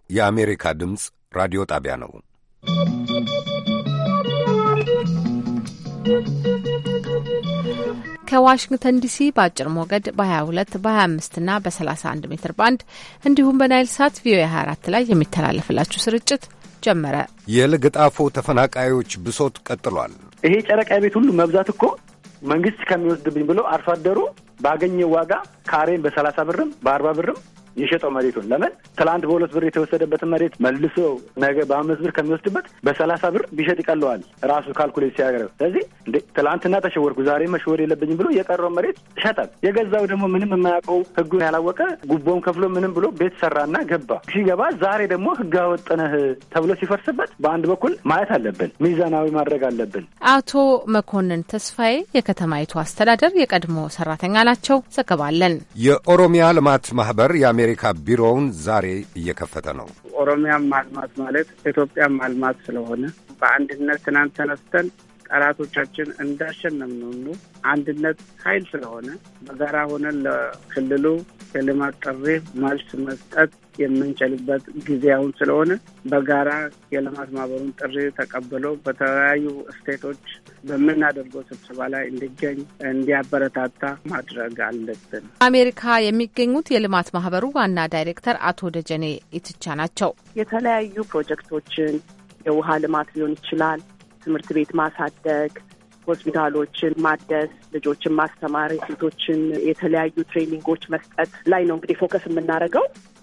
የአሜሪካ ድምፅ ራዲዮ ጣቢያ ነው። ከዋሽንግተን ዲሲ በአጭር ሞገድ በ22 በ25 እና በ31 ሜትር ባንድ እንዲሁም በናይል ሳት ቪኦኤ 24 ላይ የሚተላለፍላችሁ ስርጭት ጀመረ። የለገጣፎ ተፈናቃዮች ብሶት ቀጥሏል። ይሄ ጨረቃ ቤት ሁሉ መብዛት እኮ መንግስት ከሚወስድብኝ ብሎ አርሶ አደሩ ባገኘው ዋጋ ካሬን በ30 ብርም በ40 ብርም የሸጠው መሬቱን ለምን ትላንት በ2 ብር የተወሰደበትን መሬት መልሶ ነገ በ5 ብር ከሚወስድበት በ30 ብር ቢሸጥ ይቀለዋል ራሱ ካልኩሌት ሲያገረው። ስለዚህ ትላንትና ተሸወርኩ ዛሬ መሸወር የለብኝም ብሎ የቀረው መሬት ይሸጣል። የገዛው ደግሞ ምንም የማያውቀው ህጉን ያላወቀ ጉቦውን ከፍሎ ምንም ብሎ ቤት ሰራና ገባ። ሲገባ ዛሬ ደግሞ ህግ አወጥነህ ተብሎ ሲፈርስበት በአንድ በኩል ማየት አለብን፣ ሚዛናዊ ማድረግ አለብን። አቶ መኮንን ተስፋዬ የከተማይቱ አስተዳደር የቀድሞ ሰራተኛ ናቸው። ዘገባለን። የኦሮሚያ ልማት ማህበር የአሜሪካ ቢሮውን ዛሬ እየከፈተ ነው። ኦሮሚያን ማልማት ማለት ኢትዮጵያን ማልማት ስለሆነ በአንድነት ትናንት ተነስተን ጠላቶቻችን እንዳሸነፍን ሁሉ አንድነት ኃይል ስለሆነ በጋራ ሆነን ለክልሉ የልማት ጥሪ መልስ መስጠት የምንችልበት ጊዜ አሁን ስለሆነ በጋራ የልማት ማህበሩን ጥሪ ተቀብለው በተለያዩ ስቴቶች በምናደርገው ስብሰባ ላይ እንዲገኝ እንዲያበረታታ ማድረግ አለብን። አሜሪካ የሚገኙት የልማት ማህበሩ ዋና ዳይሬክተር አቶ ደጀኔ ኢትቻ ናቸው። የተለያዩ ፕሮጀክቶችን የውሃ ልማት ሊሆን ይችላል፣ ትምህርት ቤት ማሳደግ፣ ሆስፒታሎችን ማደስ፣ ልጆችን ማስተማር፣ ሴቶችን የተለያዩ ትሬኒንጎች መስጠት ላይ ነው እንግዲህ ፎከስ የምናደርገው።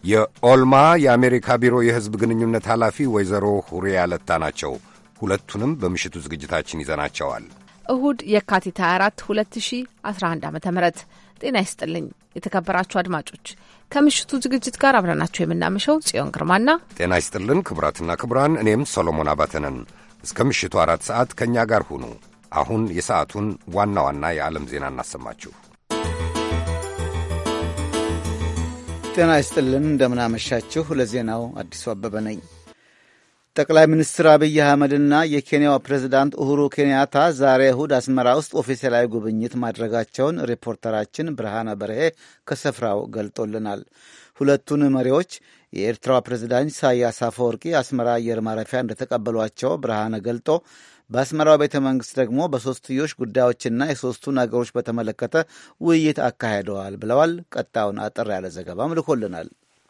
የኦልማ የአሜሪካ ቢሮ የህዝብ ግንኙነት ኃላፊ ወይዘሮ ሁሪያ ለታ ናቸው። ሁለቱንም በምሽቱ ዝግጅታችን ይዘናቸዋል። እሁድ የካቲት 24 2011 ዓ.ም። ጤና ይስጥልኝ የተከበራችሁ አድማጮች፣ ከምሽቱ ዝግጅት ጋር አብረናችሁ የምናመሸው ጽዮን ግርማና ጤና ይስጥልን ክቡራትና ክቡራን፣ እኔም ሰሎሞን አባተነን። እስከ ምሽቱ 4 ሰዓት ከእኛ ጋር ሁኑ። አሁን የሰዓቱን ዋና ዋና የዓለም ዜና እናሰማችሁ። ጤና ይስጥልን እንደምናመሻችሁ። ለዜናው አዲሱ አበበ ነኝ። ጠቅላይ ሚኒስትር አብይ አህመድና የኬንያው ፕሬዝዳንት ኡሁሩ ኬንያታ ዛሬ እሁድ አስመራ ውስጥ ኦፊሴላዊ ጉብኝት ማድረጋቸውን ሪፖርተራችን ብርሃነ በርሄ ከስፍራው ገልጦልናል። ሁለቱን መሪዎች የኤርትራው ፕሬዝዳንት ኢሳያስ አፈወርቂ አስመራ አየር ማረፊያ እንደተቀበሏቸው ብርሃነ ገልጦ በአስመራው ቤተ መንግሥት ደግሞ በሦስትዮሽ ጉዳዮችና የሦስቱን አገሮች በተመለከተ ውይይት አካሂደዋል ብለዋል። ቀጣዩን አጠር ያለ ዘገባም ልኮልናል።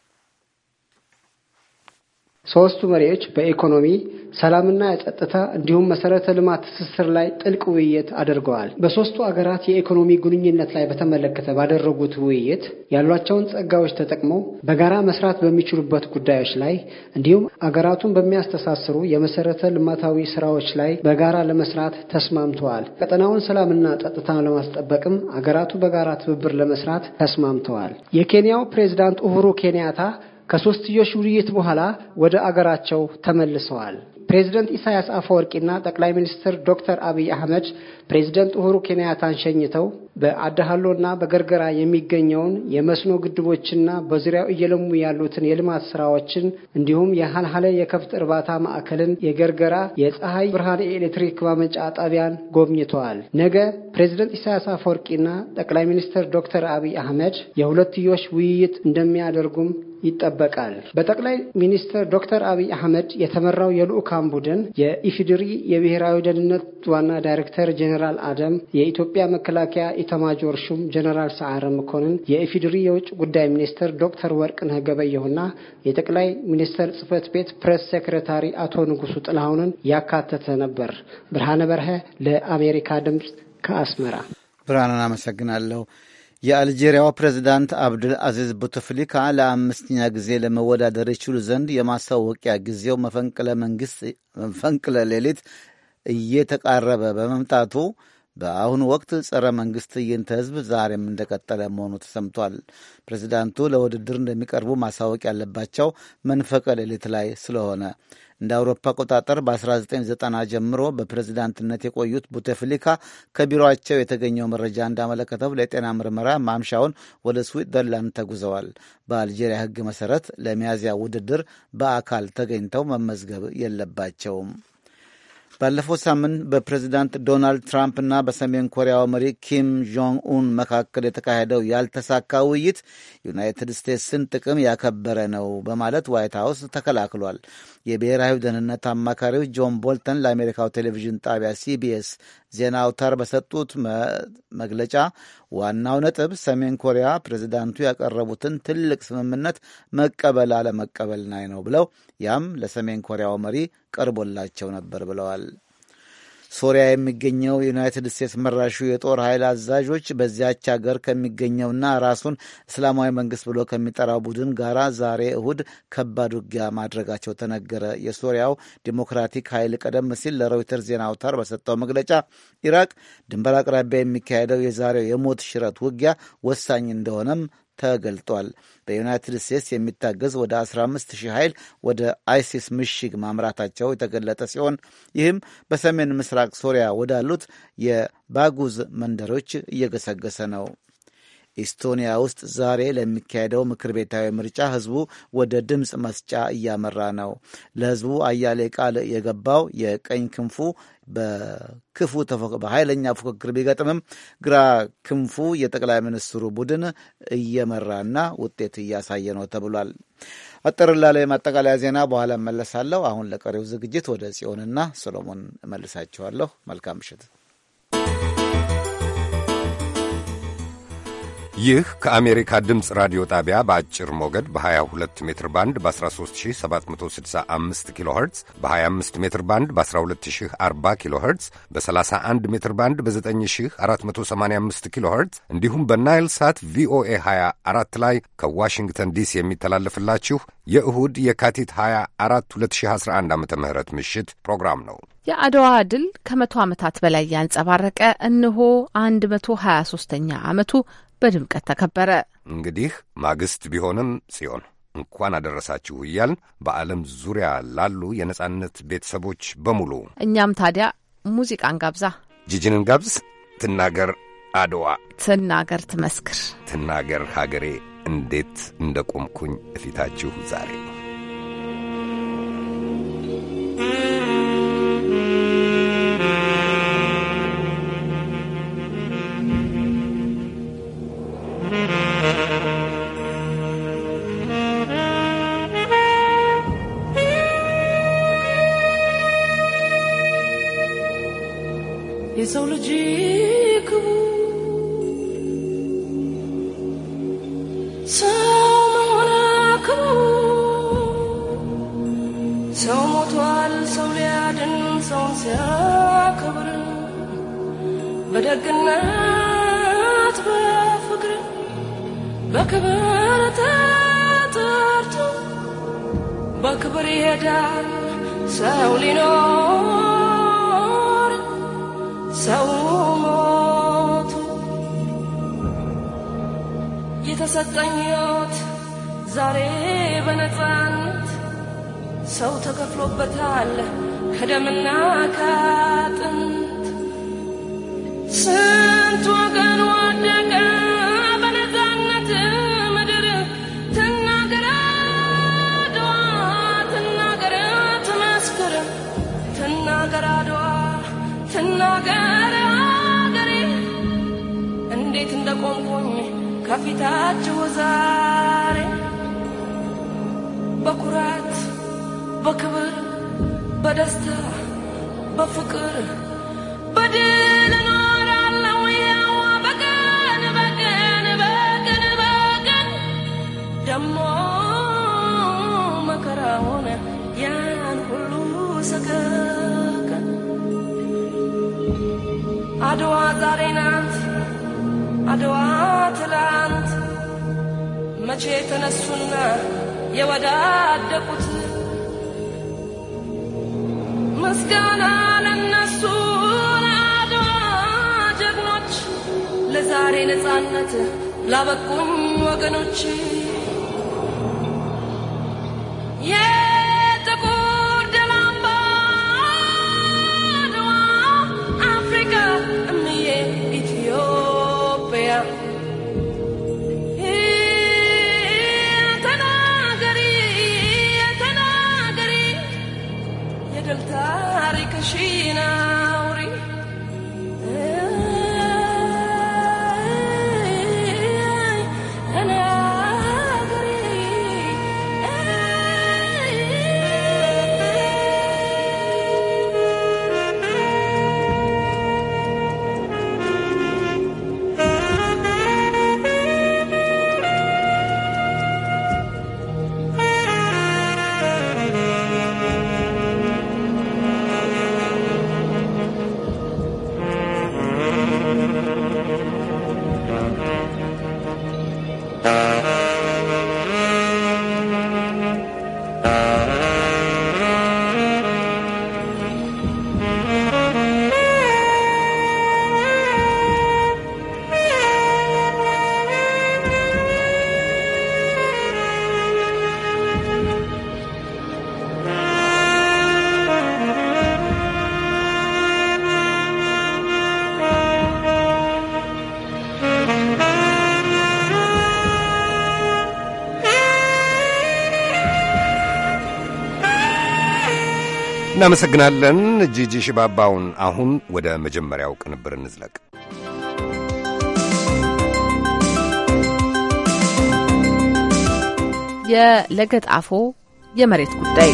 ሶስቱ መሪዎች በኢኮኖሚ ሰላምና የጸጥታ እንዲሁም መሰረተ ልማት ትስስር ላይ ጥልቅ ውይይት አድርገዋል። በሶስቱ አገራት የኢኮኖሚ ግንኙነት ላይ በተመለከተ ባደረጉት ውይይት ያሏቸውን ጸጋዎች ተጠቅመው በጋራ መስራት በሚችሉበት ጉዳዮች ላይ እንዲሁም አገራቱን በሚያስተሳስሩ የመሰረተ ልማታዊ ስራዎች ላይ በጋራ ለመስራት ተስማምተዋል። ቀጠናውን ሰላምና ጸጥታ ለማስጠበቅም አገራቱ በጋራ ትብብር ለመስራት ተስማምተዋል። የኬንያው ፕሬዝዳንት ኡሁሩ ኬንያታ ከሶስትዮሽ ውይይት በኋላ ወደ አገራቸው ተመልሰዋል። ፕሬዝዳንት ኢሳያስ አፈወርቂና ጠቅላይ ሚኒስትር ዶክተር አብይ አህመድ ፕሬዝዳንት ኡሁሩ ኬንያታን ሸኝተው በአዳሃሎና በገርገራ የሚገኘውን የመስኖ ግድቦችና በዙሪያው እየለሙ ያሉትን የልማት ስራዎችን እንዲሁም የሃልሃለ የከብት እርባታ ማዕከልን፣ የገርገራ የፀሐይ ብርሃን የኤሌክትሪክ ማመንጫ ጣቢያን ጎብኝተዋል። ነገ ፕሬዝዳንት ኢሳያስ አፈወርቂና ጠቅላይ ሚኒስትር ዶክተር አብይ አህመድ የሁለትዮሽ ውይይት እንደሚያደርጉም ይጠበቃል። በጠቅላይ ሚኒስትር ዶክተር አብይ አህመድ የተመራው የልኡካን ቡድን የኢፌዴሪ የብሔራዊ ደህንነት ዋና ዳይሬክተር ጀነራል አደም፣ የኢትዮጵያ መከላከያ ኢታማጆር ሹም ጀነራል ሰዓረ መኮንን፣ የኢፌዴሪ የውጭ ጉዳይ ሚኒስትር ዶክተር ወርቅነህ ገበየሁና የጠቅላይ ሚኒስትር ጽህፈት ቤት ፕሬስ ሴክሬታሪ አቶ ንጉሱ ጥላሁንን ያካተተ ነበር። ብርሃነ በርሄ ለአሜሪካ ድምፅ ከአስመራ። ብርሃንን አመሰግናለሁ። የአልጄሪያው ፕሬዝዳንት አብዱል አዚዝ ቡተፍሊካ ለአምስተኛ ጊዜ ለመወዳደር ይችሉ ዘንድ የማስታወቂያ ጊዜው መፈንቅለ ሌሊት እየተቃረበ በመምጣቱ በአሁኑ ወቅት ጸረ መንግስት ትዕይንተ ህዝብ ዛሬም እንደቀጠለ መሆኑ ተሰምቷል። ፕሬዝዳንቱ ለውድድር እንደሚቀርቡ ማሳወቅ ያለባቸው መንፈቀ ሌሊት ላይ ስለሆነ እንደ አውሮፓ አቆጣጠር በ1990 ጀምሮ በፕሬዝዳንትነት የቆዩት ቡተፍሊካ ከቢሮአቸው የተገኘው መረጃ እንዳመለከተው ለጤና ምርመራ ማምሻውን ወደ ስዊትዘርላንድ ተጉዘዋል። በአልጄሪያ ሕግ መሰረት ለሚያዝያ ውድድር በአካል ተገኝተው መመዝገብ የለባቸውም። ባለፈው ሳምንት በፕሬዚዳንት ዶናልድ ትራምፕ እና በሰሜን ኮሪያው መሪ ኪም ጆንግ ኡን መካከል የተካሄደው ያልተሳካ ውይይት ዩናይትድ ስቴትስን ጥቅም ያከበረ ነው በማለት ዋይት ሀውስ ተከላክሏል። የብሔራዊ ደህንነት አማካሪው ጆን ቦልተን ለአሜሪካው ቴሌቪዥን ጣቢያ ሲቢኤስ ዜና አውታር በሰጡት መግለጫ ዋናው ነጥብ ሰሜን ኮሪያ ፕሬዚዳንቱ ያቀረቡትን ትልቅ ስምምነት መቀበል አለመቀበል ላይ ነው ብለው ያም ለሰሜን ኮሪያው መሪ ቀርቦላቸው ነበር ብለዋል። ሶሪያ የሚገኘው የዩናይትድ ስቴትስ መራሹ የጦር ኃይል አዛዦች በዚያች ሀገር ከሚገኘውና ራሱን እስላማዊ መንግስት ብሎ ከሚጠራው ቡድን ጋር ዛሬ እሁድ ከባድ ውጊያ ማድረጋቸው ተነገረ። የሶሪያው ዲሞክራቲክ ኃይል ቀደም ሲል ለሮይተርስ ዜና አውታር በሰጠው መግለጫ ኢራቅ ድንበር አቅራቢያ የሚካሄደው የዛሬው የሞት ሽረት ውጊያ ወሳኝ እንደሆነም ተገልጧል። በዩናይትድ ስቴትስ የሚታገዝ ወደ 15,000 ኃይል ወደ አይሲስ ምሽግ ማምራታቸው የተገለጠ ሲሆን ይህም በሰሜን ምስራቅ ሶሪያ ወዳሉት የባጉዝ መንደሮች እየገሰገሰ ነው። ኢስቶኒያ ውስጥ ዛሬ ለሚካሄደው ምክር ቤታዊ ምርጫ ህዝቡ ወደ ድምፅ መስጫ እያመራ ነው። ለህዝቡ አያሌ ቃል የገባው የቀኝ ክንፉ በኃይለኛ ፉክክር ቢገጥምም ግራ ክንፉ የጠቅላይ ሚኒስትሩ ቡድን እየመራና ውጤት እያሳየ ነው ተብሏል። አጠር ላለ የማጠቃለያ ዜና በኋላ እመለሳለሁ። አሁን ለቀሪው ዝግጅት ወደ ጽዮንና ሰሎሞን እመልሳችኋለሁ። መልካም ምሽት። ይህ ከአሜሪካ ድምፅ ራዲዮ ጣቢያ በአጭር ሞገድ በ22 ሜትር ባንድ በ13765 ኪሎ ኸርትዝ በ25 ሜትር ባንድ በ1240 ኪሎ ኸርትዝ በ31 ሜትር ባንድ በ9485 ኪሎ ኸርትዝ እንዲሁም በናይል ሳት ቪኦኤ 24 ላይ ከዋሽንግተን ዲሲ የሚተላለፍላችሁ የእሁድ የካቲት 24 2011 ዓ.ም ምሽት ፕሮግራም ነው። የአድዋ ድል ከ100 ዓመታት በላይ ያንጸባረቀ እነሆ 123ኛ ዓመቱ በድምቀት ተከበረ። እንግዲህ ማግስት ቢሆንም ጽዮን እንኳን አደረሳችሁ እያልን በዓለም ዙሪያ ላሉ የነጻነት ቤተሰቦች በሙሉ እኛም ታዲያ ሙዚቃን ጋብዛ። ጂጂንን ጋብዝ። ትናገር አድዋ፣ ትናገር ትመስክር፣ ትናገር ሀገሬ እንዴት እንደቆምኩኝ እፊታችሁ ዛሬ የሰው ልጅ ሰው መሆን ሰው ሞቷል ሰው ሊያድን ሰውን ሲያከብር በደግነት በፍቅር በክብር ተጠርቶ በክብር ይሄዳል ሰው ሊኖር ሰው ሞቱ የተሰጠኝ ሕይወት ዛሬ በነፃነት ሰው ተከፍሎበታል ከደምና ከአጥንት ስንት ወገን ወደቀ በነፃነት ምድር ትናገር አድዋ ትናገር ትመስክር ትናገር አድዋ ትናገር ሀገሬ እንዴት እንደቆምኩኝ ከፊታችሁ ዛሬ በኩራት በክብር በደስታ በፍቅር በድል እኖራለሁ ያው በቀን በቀን በቀን በቀን ደሞ መከራውን ያን ሁሉ ሰቀቀን አድዋ ዛሬ ናት አድዋ ትላንት መቼ ተነሱና የወዳደቁት ምስጋና ለነሱ ለአድዋ ጀግኖች ለዛሬ ነፃነት ላበቁኝ ወገኖች የጥቁር ደም አምባ አድዋ አፍሪካ እምዬ ኢትዮጵያ ተናገሪ የድል ታሪክሽን እናመሰግናለን ጂጂ ሽባባውን። አሁን ወደ መጀመሪያው ቅንብር እንዝለቅ። የለገጣፎ የመሬት ጉዳይ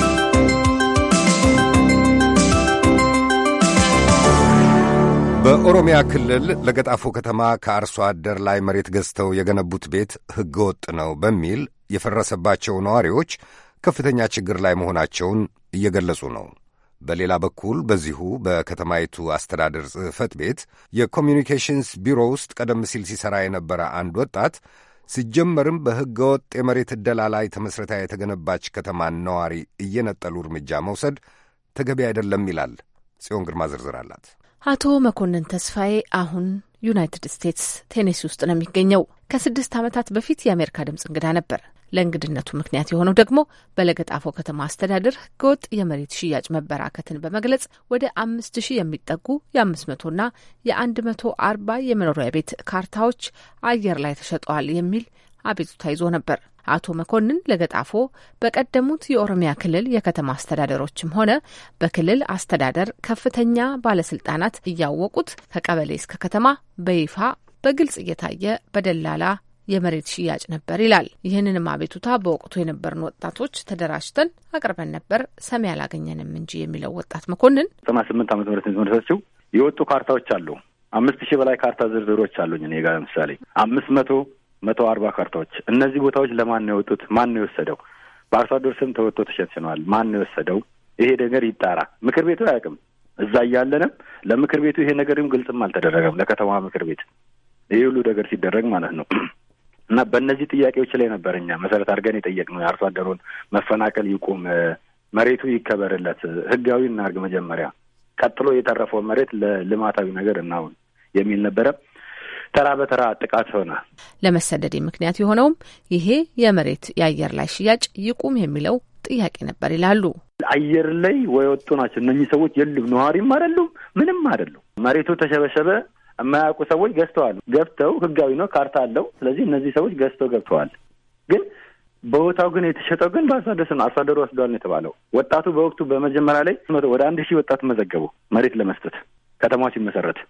በኦሮሚያ ክልል ለገጣፎ ከተማ ከአርሶ አደር ላይ መሬት ገዝተው የገነቡት ቤት ሕገወጥ ነው በሚል የፈረሰባቸው ነዋሪዎች ከፍተኛ ችግር ላይ መሆናቸውን እየገለጹ ነው። በሌላ በኩል በዚሁ በከተማይቱ አስተዳደር ጽሕፈት ቤት የኮሚኒኬሽንስ ቢሮ ውስጥ ቀደም ሲል ሲሠራ የነበረ አንድ ወጣት ሲጀመርም በሕገ ወጥ የመሬት ዕደላ ላይ ተመስርታ የተገነባች ከተማን ነዋሪ እየነጠሉ እርምጃ መውሰድ ተገቢ አይደለም ይላል። ጽዮን ግርማ ዝርዝር አላት። አቶ መኮንን ተስፋዬ አሁን ዩናይትድ ስቴትስ ቴኔሲ ውስጥ ነው የሚገኘው። ከ6 ዓመታት በፊት የአሜሪካ ድምፅ እንግዳ ነበር። ለእንግድነቱ ምክንያት የሆነው ደግሞ በለገጣፎ ከተማ አስተዳደር ሕገወጥ የመሬት ሽያጭ መበራከትን በመግለጽ ወደ 5000 የሚጠጉ የ500ና የ140 የመኖሪያ ቤት ካርታዎች አየር ላይ ተሸጠዋል የሚል አቤቱታ ይዞ ነበር። አቶ መኮንን ለገጣፎ በቀደሙት የኦሮሚያ ክልል የከተማ አስተዳደሮችም ሆነ በክልል አስተዳደር ከፍተኛ ባለስልጣናት እያወቁት ከቀበሌ እስከ ከተማ በይፋ በግልጽ እየታየ በደላላ የመሬት ሽያጭ ነበር ይላል። ይህንንም አቤቱታ በወቅቱ የነበርን ወጣቶች ተደራጅተን አቅርበን ነበር፣ ሰሚ አላገኘንም እንጂ የሚለው ወጣት መኮንን 98 ዓመት ምህረት ተመረሰችው የወጡ ካርታዎች አሉ። 5000 በላይ ካርታ ዝርዝሮች አሉኝ እኔ ጋር ለምሳሌ 140 ካርታዎች። እነዚህ ቦታዎች ለማን ነው የወጡት? ማን ነው የወሰደው? በአርሶ አደር ስም ተወጥቶ ተሸንሽነዋል። ማን ነው የወሰደው? ይሄ ነገር ይጣራ። ምክር ቤቱ አያውቅም። እዛ እያለንም ለምክር ቤቱ ይሄ ነገርም ግልጽም አልተደረገም። ለከተማ ምክር ቤት ይሄ ሁሉ ነገር ሲደረግ ማለት ነው። እና በእነዚህ ጥያቄዎች ላይ ነበር እኛ መሰረት አድርገን የጠየቅነው። የአርሶ አደሩን መፈናቀል ይቁም፣ መሬቱ ይከበርለት፣ ህጋዊ እናድርግ መጀመሪያ፣ ቀጥሎ የተረፈው መሬት ለልማታዊ ነገር እናውን የሚል ነበረ። ተራ በተራ ጥቃት ሆነ። ለመሰደድ ምክንያት የሆነውም ይሄ የመሬት የአየር ላይ ሽያጭ ይቁም የሚለው ጥያቄ ነበር ይላሉ። አየር ላይ ወጡ ናቸው እነኚህ ሰዎች። የሉም፣ ነዋሪም አይደሉም፣ ምንም አይደሉም። መሬቱ ተሸበሸበ። የማያውቁ ሰዎች ገዝተዋል። ገብተው ህጋዊ ነው፣ ካርታ አለው። ስለዚህ እነዚህ ሰዎች ገዝተው ገብተዋል። ግን በቦታው ግን የተሸጠው ግን በአርሶ አደር ነው። አርሶ አደሩ ወስደዋል ነው የተባለው። ወጣቱ በወቅቱ በመጀመሪያ ላይ ወደ 1000 ወጣት መዘገቡ መሬት ለመስጠት ከተማው ሲመሰረት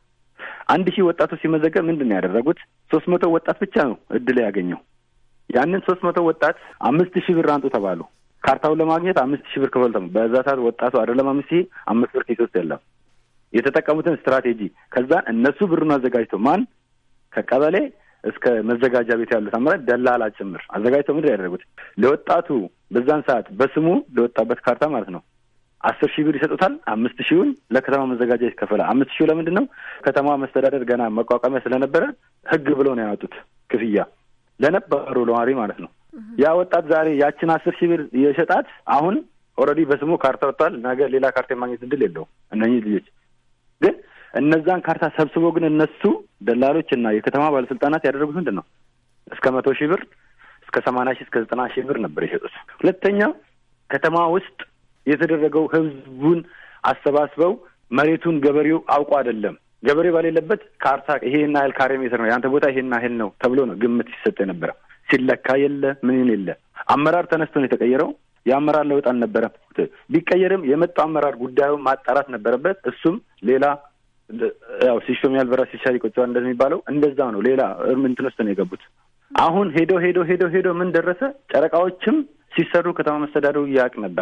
1000 ወጣቱ ሲመዘገብ ምንድን ነው ያደረጉት? 300 ወጣት ብቻ ነው እድል ያገኘው። ያንን 300 ወጣት 5000 ብር አንጡ ተባሉ። ካርታውን ለማግኘት 5000 ብር ከፈልተው በዛ ሰዓት ወጣቱ አይደለም 5 ብር ኪስ ውስጥ የለም። የተጠቀሙትን ስትራቴጂ ከዛ እነሱ ብሩን አዘጋጅተው ማን ከቀበሌ እስከ መዘጋጃ ቤት ያሉት አመራር ደላላ ጭምር አዘጋጅተው ምንድን ያደረጉት? ለወጣቱ በዛን ሰዓት በስሙ ለወጣበት ካርታ ማለት ነው 10,000 ብር ይሰጡታል። 5,000ን ለከተማ መዘጋጃ ይከፈላል። 5,000 ለምንድን ነው? ከተማ መስተዳደር ገና መቋቋሚያ ስለነበረ ህግ ብሎ ነው ያወጡት። ክፍያ ለነበሩ ነዋሪ ማለት ነው። ያ ወጣት ዛሬ ያችን 10,000 ብር የሸጣት አሁን ኦልሬዲ በስሙ ካርታ ወጥቷል። ነገ ሌላ ካርታ የማግኘት እድል የለውም። እነኚህ ልጆች ግን እነዛን ካርታ ሰብስቦ ግን እነሱ ደላሎች እና የከተማ ባለስልጣናት ያደረጉት ምንድን ነው? እስከ 100,000 ብር እስከ 80,000 እስከ 90,000 ብር ነበር የሸጡት። ሁለተኛ ከተማ ውስጥ የተደረገው ህዝቡን አሰባስበው መሬቱን ገበሬው አውቆ አይደለም። ገበሬው ባሌለበት ካርታ ይሄና ያህል ካሬ ሜትር ነው ያንተ ቦታ ይሄና ያህል ነው ተብሎ ነው ግምት ሲሰጥ የነበረ። ሲለካ የለ ምን የለ። አመራር ተነስቶ ነው የተቀየረው። የአመራር ለውጥ አልነበረም። ቢቀየርም የመጣው አመራር ጉዳዩን ማጣራት ነበረበት። እሱም ሌላ ያው ሲሾም ያልበራ ሲሻር ይቆጫው እንደሚባለው እንደዛ ነው። ሌላ እንትን ውስጥ ነው የገቡት። አሁን ሄዶ ምን ደረሰ? ጨረቃዎችም ሲሰሩ ከተማ መስተዳደሩ ያውቅ ነበረ።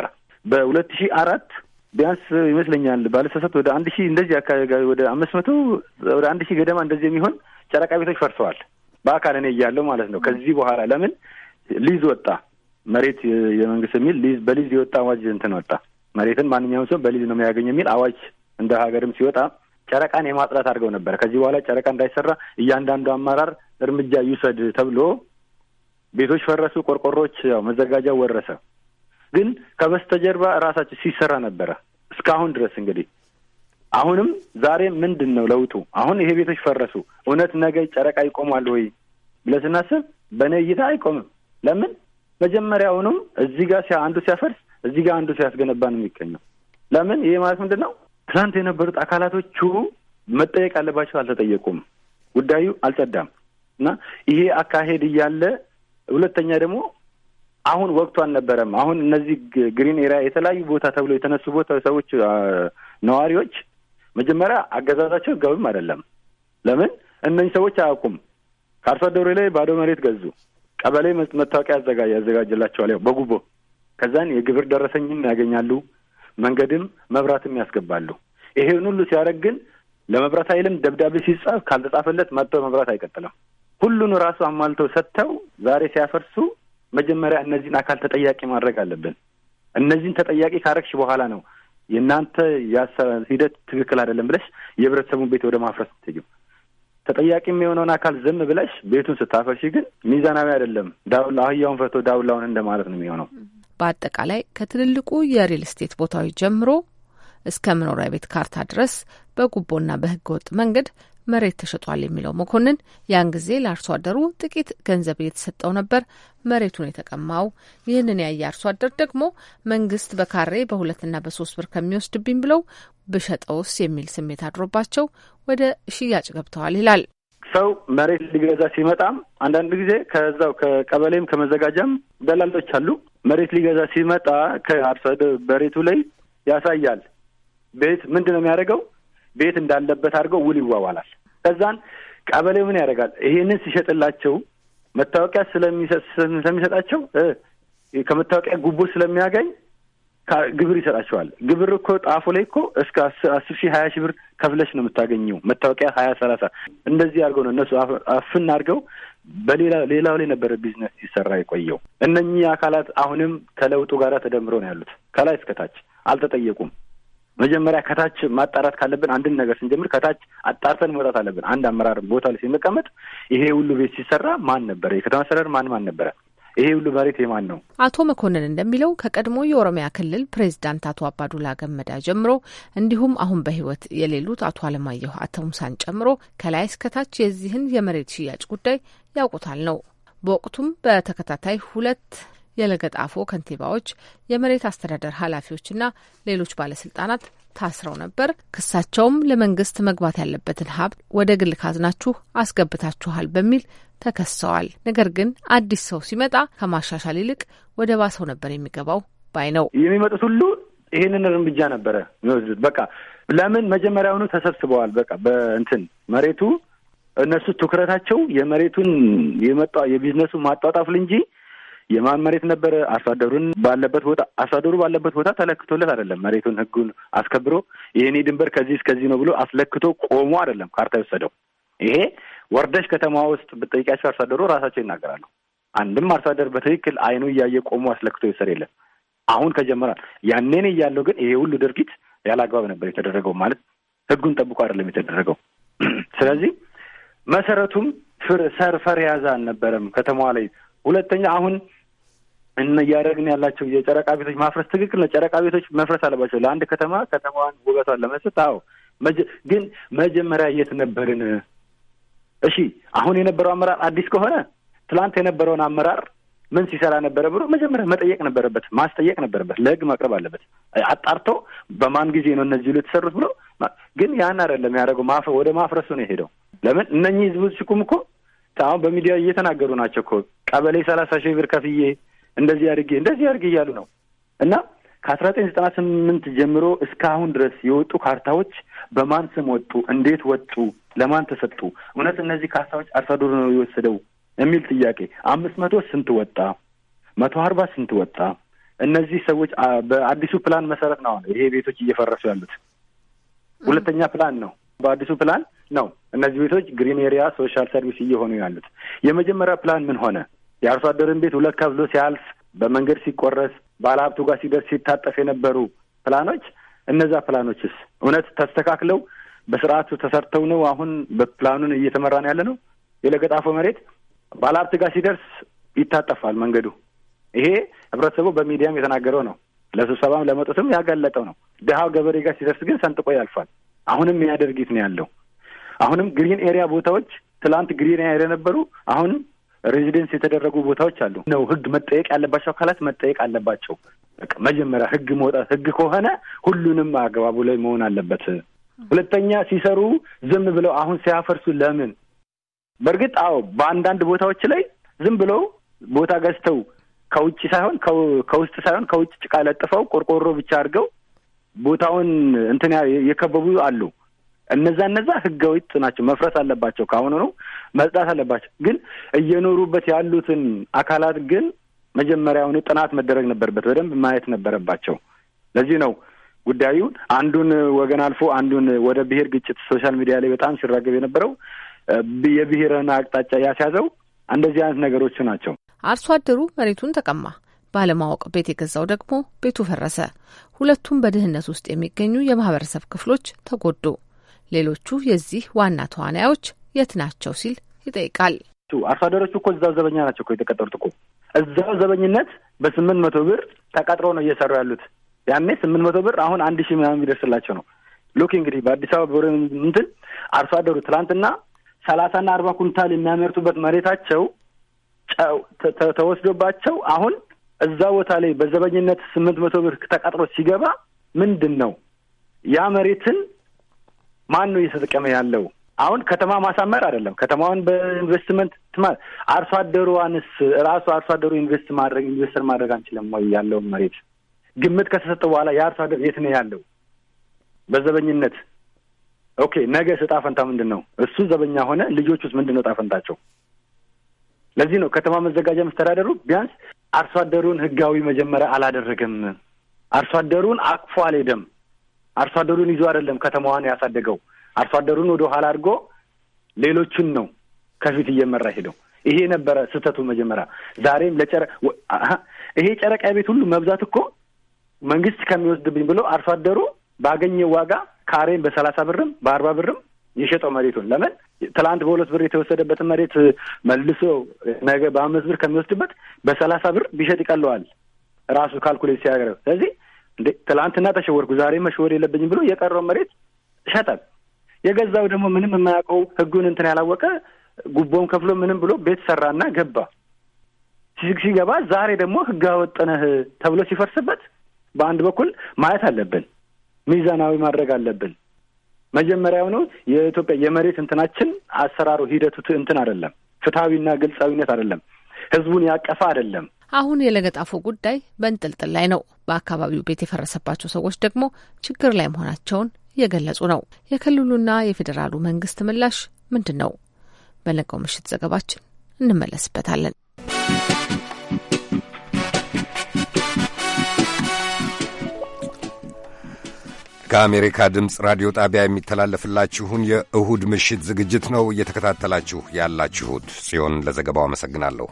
በ2004 ቢያንስ ይመስለኛል ባለሰሰት ወደ 1000 እንደዚህ አካባቢ ወደ 500 ወደ 1000 ገደማ እንደዚህ የሚሆን ጨረቃ ቤቶች ፈርሰዋል። በአካል እኔ እያለሁ ማለት ነው። ከዚህ በኋላ ለምን ሊዝ ወጣ? መሬት የመንግስት የሚል ሊዝ በሊዝ የወጣ አዋጅ እንትን ወጣ። መሬትን ማንኛውም ሰው በሊዝ ነው የሚያገኝ የሚል አዋጅ እንደ ሀገርም ሲወጣ ጨረቃን የማጽዳት አድርገው ነበር። ከዚህ በኋላ ጨረቃ እንዳይሰራ እያንዳንዱ አመራር እርምጃ ይውሰድ ተብሎ ቤቶች ፈረሱ። ቆርቆሮች ያው መዘጋጃው ወረሰ። ግን ከበስተጀርባ ራሳቸው ሲሰራ ነበረ እስካሁን ድረስ። እንግዲህ አሁንም ዛሬ ምንድን ነው ለውጡ? አሁን ይሄ ቤቶች ፈረሱ። እውነት ነገ ጨረቃ ይቆማል ወይ ብለህ ስናስብ በእኔ እይታ አይቆምም። ለምን? መጀመሪያውንም እዚህ ጋር አንዱ ሲያፈርስ እዚህ ጋር አንዱ ሲያስገነባ ነው የሚገኘው። ለምን? ይሄ ማለት ምንድን ነው? ትናንት የነበሩት አካላቶቹ መጠየቅ አለባቸው፣ አልተጠየቁም። ጉዳዩ አልጸዳም። እና ይሄ አካሄድ እያለ ሁለተኛ ደግሞ አሁን ወቅቱ አልነበረም። አሁን እነዚህ ግሪን ኤሪያ የተለያዩ ቦታ ተብሎ የተነሱ ቦታ ሰዎች ነዋሪዎች መጀመሪያ አገዛዛቸው ህጋዊም አይደለም። ለምን እነዚህ ሰዎች አያውቁም። ከአርሶ አደሩ ላይ ባዶ መሬት ገዙ። ቀበሌ መታወቂያ ያዘጋጅላቸዋል ያው በጉቦ። ከዛን የግብር ደረሰኝም ያገኛሉ፣ መንገድም መብራትም ያስገባሉ። ይሄን ሁሉ ሲያደርግ ግን ለመብራት ኃይልም ደብዳቤ ሲጻፍ ካልተጻፈለት መጥቶ መብራት አይቀጥልም። ሁሉን ራሱ አሟልተው ሰጥተው ዛሬ ሲያፈርሱ መጀመሪያ እነዚህን አካል ተጠያቂ ማድረግ አለብን። እነዚህን ተጠያቂ ካረግሽ በኋላ ነው የእናንተ ሂደት ትክክል አይደለም ብለሽ የህብረተሰቡን ቤት ወደ ማፍረስ ትይዩ። ተጠያቂ የሚሆነውን አካል ዝም ብለሽ ቤቱን ስታፈርሺ ግን ሚዛናዊ አይደለም። ዳውላ አህያውን ፈቶ ዳውላውን እንደማለት ነው የሚሆነው። በአጠቃላይ ከትልልቁ የሪል ስቴት ቦታዎች ጀምሮ እስከ መኖሪያ ቤት ካርታ ድረስ በጉቦና በህገወጥ መንገድ መሬት ተሸጧል የሚለው መኮንን ያን ጊዜ ለአርሶ አደሩ ጥቂት ገንዘብ እየተሰጠው ነበር መሬቱን የተቀማው። ይህንን ያየ አርሶ አደር ደግሞ መንግስት በካሬ በ2 እና በ3 ብር ከሚወስድብኝ ብለው ብሸጠውስ የሚል ስሜት አድሮባቸው ወደ ሽያጭ ገብተዋል ይላል። ሰው መሬት ሊገዛ ሲመጣም አንዳንድ ጊዜ ከዛው ከቀበሌም ከመዘጋጃም ደላሎች አሉ። መሬት ሊገዛ ሲመጣ ከአርሶ አደር በሬቱ ላይ ያሳያል። ቤት ምንድነው የሚያደርገው? ቤት እንዳለበት አድርገው ውል ይዋዋላል። ከዛን ቀበሌው ምን ያደርጋል? ይሄንን ሲሸጥላቸው መታወቂያ ስለሚሰጣቸው ከመታወቂያ ጉቦ ስለሚያገኝ ግብር ይሰጣቸዋል። ግብር እኮ ጣፎ ላይ እኮ እስከ 10,000 20,000 ብር ከፍለሽ ነው የምታገኘው። መታወቂያ 20-30 እንደዚህ አድርገው ነው እነሱ አፍን አድርገው በሌላው ላይ ነበር ቢዝነስ ሲሰራ የቆየው። እነኚህ አካላት አሁንም ከለውጡ ጋር ተደምረው ነው ያሉት። ከላይ እስከታች አልተጠየቁም። መጀመሪያ ከታች ማጣራት ካለብን አንድን ነገር ስንጀምር ከታች አጣርተን መውጣት አለብን። አንድ አመራር ቦታ ላይ ሲመቀመጥ ይሄ ሁሉ ቤት ሲሰራ ማን ነበረ? የከተማ አስተዳደር ማን ነበረ? ይሄ ሁሉ መሬት የማን ነው? አቶ መኮንን እንደሚለው ከቀድሞ የኦሮሚያ ክልል ፕሬዝዳንት አቶ አባዱላ ገመዳ ጀምሮ እንዲሁም አሁን በህይወት የሌሉት አቶ አለማየሁ አተሙሳን ጨምሮ ከላይ እስከታች የዚህን የመሬት ሽያጭ ጉዳይ ያውቁታል ነው። በወቅቱም በተከታታይ 2 የለገጣፎ ከንቲባዎች፣ የመሬት አስተዳደር ኃላፊዎችና ሌሎች ባለስልጣናት ታስረው ነበር። ክሳቸውም ለመንግስት መግባት ያለበትን ሀብት ወደ ግል ካዝናችሁ አስገብታችኋል በሚል ተከሰዋል። ነገር ግን አዲስ ሰው ሲመጣ ከማሻሻል ይልቅ ወደ ባሰው ነበር የሚገባው ባይ ነው። የሚመጡት ሁሉ ይሄንን እርምጃ ነበረ የሚወስዱት። በቃ ለምን መጀመሪያውኑ ተሰብስበዋል። በቃ በእንትን መሬቱ እነሱ ትኩረታቸው የመሬቱን የቢዝነሱ ማጣጣፍ እንጂ የማን መሬት ነበረ? አርሶ አደሩ ባለበት ቦታ ተለክቶለት አይደለም። መሬቱን ህጉን አስከብሮ የኔ ድንበር ከዚህ እስከዚህ ነው ብሎ አስለክቶ ቆሞ አይደለም ካርታ የወሰደው። ይሄ ወርደሽ ከተማ ውስጥ ብትጠይቂያቸው አርሶ አደሩ ራሳቸው ይናገራሉ። አንድም አርሶ አደር በትክክል አይኑ እያየ ቆሞ አስለክቶ ይወሰድ የለም። አሁን ከጀመራል ያኔን እያለው ግን ይሄ ሁሉ ድርጊት ያላግባብ ነበር የተደረገው። ማለት ህጉን ጠብቆ አይደለም የተደረገው። ስለዚህ መሰረቱም ፈር ያዛ አልነበረም ከተማዋ ላይ። ሁለተኛ አሁን እያደረግን ያላቸው የጨረቃ ቤቶች ማፍረስ ትክክል ነው። ጨረቃ ቤቶች መፍረስ አለባቸው ለአንድ ከተማዋን ውበቷን ለመስጠት። አዎ ግን መጀመሪያ የት ነበርን? እሺ አሁን የነበረው አመራር አዲስ ከሆነ ትላንት የነበረውን አመራር ምን ሲሰራ ነበረ ብሎ መጀመሪያ መጠየቅ ነበረበት፣ ማስጠየቅ ነበረበት፣ ለህግ ማቅረብ አለበት። አጣርቶ በማን ጊዜ ነው እነዚህ ሁሉ የተሰሩት ብሎ። ግን ያን አይደለም ያደረገው። ወደ ማፍረሱ ነው የሄደው። ለምን እነኚህ ህዝቦች ሲቁም እኮ አሁን በሚዲያ እየተናገሩ ናቸው እኮ ቀበሌ 30,000 ብር ከፍዬ እንደዚህ አድርጌ እያሉ ነው። እና ከ1998 ጀምሮ እስካሁን ድረስ የወጡ ካርታዎች በማን ስም ወጡ? እንዴት ወጡ? ለማን ተሰጡ? እውነት እነዚህ ካርታዎች አርሶ አደሩ ነው የወሰደው የሚል ጥያቄ 500 ስንት ወጣ? 140 ስንት ወጣ? እነዚህ ሰዎች በአዲሱ ፕላን መሰረት ነው ይሄ ቤቶች እየፈረሱ ያሉት። ሁለተኛ ፕላን ነው። በአዲሱ ፕላን ነው እነዚህ ቤቶች ግሪን ኤሪያ ሶሻል ሰርቪስ እየሆኑ ያሉት። የመጀመሪያ ፕላን ምን ሆነ? የአርሶ አደርን ቤት 2 ከፍሎ ሲያልፍ በመንገድ ሲቆረስ ባለሀብቱ ጋር ሲደርስ ሲታጠፍ የነበሩ ፕላኖች፣ እነዛ ፕላኖችስ እውነት ተስተካክለው በስርዓቱ ተሰርተው ነው አሁን በፕላኑን እየተመራን ያለ ነው? የለገጣፎ መሬት ባለሀብት ጋር ሲደርስ ይታጠፋል መንገዱ። ይሄ ህብረተሰቡ በሚዲያም የተናገረው ነው። ለስብሰባም ለመጡትም ያጋለጠው ነው። ድሀው ገበሬ ጋር ሲደርስ ግን ሰንጥቆ ያልፋል። አሁንም የሚያደርጊት ነው ያለው። አሁንም ግሪን ኤሪያ ቦታዎች ትላንት ግሪን ኤሪያ ነበሩ፣ አሁን ሬዚደንስ የተደረጉ ቦታዎች አሉ። ነው ህግ መጠየቅ ያለባቸው አካላት መጠየቅ አለባቸው። በቃ መጀመሪያ ህግ መውጣት፣ ህግ ከሆነ ሁሉንም አግባቡ ላይ መሆን አለበት። ሁለተኛ ሲሰሩ ዝም ብለው አሁን ሲያፈርሱ ለምን? በእርግጥ አዎ በአንዳንድ ቦታዎች ላይ ዝም ብለው ቦታ ገዝተው ከውጭ ሳይሆን ከውስጥ ሳይሆን ከውጭ ጭቃ ለጥፈው ቆርቆሮ ብቻ አድርገው ቦታውን እንትን የከበቡ አሉ። እነዛ ህገወጥ ናቸው፣ መፍረስ አለባቸው። ካሁኑ ነው መጽዳት አለባቸው። ግን እየኖሩበት ያሉትን አካላት ግን መጀመሪያውኑ ጥናት መደረግ ነበረበት፣ በደንብ ማየት ነበረባቸው። ለዚህ ነው ጉዳዩ አንዱን ወገን አልፎ አንዱን ወደ ብሔር ግጭት ሶሻል ሚዲያ ላይ በጣም ሲራገብ የነበረው የብሔርን አቅጣጫ ያስያዘው እንደዚህ አይነት ነገሮች ናቸው። አርሶ አደሩ መሬቱን ተቀማ፣ ባለማወቅ ቤት የገዛው ደግሞ ቤቱ ፈረሰ። ሁለቱም በድህነት ውስጥ የሚገኙ የማህበረሰብ ክፍሎች ተጎዱ። ሌሎቹ የዚህ ዋና ተዋናዮች የት ናቸው ሲል ይጠይቃል። አርሶ አደሮቹ እኮ እዛው ዘበኛ ናቸው እኮ የተቀጠሩት እኮ እዛው ዘበኝነት በ800 ብር ተቀጥሮ ነው እየሰሩ ያሉት። ያኔ 800 ብር አሁን 1000 ምናምን የሚደርስላቸው ነው። ሉክ እንግዲህ በአዲስ አበባ እንትን አርሶ አደሩ ትላንትና 30 እና 40 ኩንታል የሚያመርቱበት መሬታቸው ተወስዶባቸው አሁን እዛ ቦታ ላይ በዘበኝነት 800 ብር ተቀጥሮ ሲገባ ምንድን ነው ያ መሬትን ማን ነው እየተጠቀመ ያለው? አሁን ከተማ ማሳመር አይደለም፣ ከተማውን በኢንቨስትመንት አርሶ አደሩንስ ራሱ አርሶ አደሩ ኢንቨስተር ማድረግ አንችልም ወይ? ያለውን መሬት ግምት ከተሰጠ በኋላ የአርሶ አደር የት ነው ያለው? በዘበኝነት ኦኬ፣ ነገ ዕጣ ፈንታ ምንድን ነው? እሱ ዘበኛ ሆነ፣ ልጆቹስ ምንድን ነው ዕጣ ፈንታቸው? ለዚህ ነው ከተማ መዘጋጃ መስተዳደሩ ቢያንስ አርሶ አደሩን ህጋዊ መጀመሪያ አላደረገም። አርሶ አደሩን አቅፎ አልሄደም። አርሶ አደሩን ይዞ አይደለም ከተማዋን ያሳደገው። አርሶ አደሩን ወደ ኋላ አድርጎ ሌሎችን ነው ከፊት እየመራ ሄደው። ይሄ ነበረ ስህተቱ መጀመሪያ። ዛሬም ይሄ ጨረቃ ቤት ሁሉ መብዛት እኮ መንግስት ከሚወስድብኝ ብሎ አርሶ አደሩ ባገኘው ዋጋ ካሬን በ30 ብርም በ40 ብርም የሸጠው መሬቱን ለምን ትላንት በ2 ብር የተወሰደበትን መሬት መልሶ ነገ በ5 ብር ከሚወስድበት በ30 ብር ቢሸጥ ይቀለዋል ራሱ ካልኩሌት ሲያደርግ። ስለዚህ እንዴ ትላንትና ተሸወርኩ ዛሬ መሸወር የለብኝም ብሎ የቀረው መሬት ሸጠ። የገዛው ደግሞ ምንም የማያውቀው ህጉን እንትን ያላወቀ ጉቦም ከፍሎ ምንም ብሎ ቤት ሰራና ገባ። ሲገባ ዛሬ ደግሞ ህግ አወጣነህ ተብሎ ሲፈርስበት በአንድ በኩል ማየት አለብን፣ ሚዛናዊ ማድረግ አለብን። መጀመሪያው ነው የኢትዮጵያ የመሬት እንትናችን አሰራሩ ሂደቱ እንትን አይደለም፣ ፍትሃዊና ግልጻዊነት አይደለም፣ ህዝቡን ያቀፈ አይደለም። አሁን የለገጣፎ ጉዳይ በእንጥልጥል ላይ ነው። በአካባቢው ቤት የፈረሰባቸው ሰዎች ደግሞ ችግር ላይ መሆናቸውን እየገለጹ ነው። የክልሉና የፌዴራሉ መንግስት ምላሽ ምንድን ነው? በነገው ምሽት ዘገባችን እንመለስበታለን። ከአሜሪካ ድምፅ ራዲዮ ጣቢያ የሚተላለፍላችሁን የእሁድ ምሽት ዝግጅት ነው እየተከታተላችሁ ያላችሁት። ጽዮን ለዘገባው አመሰግናለሁ።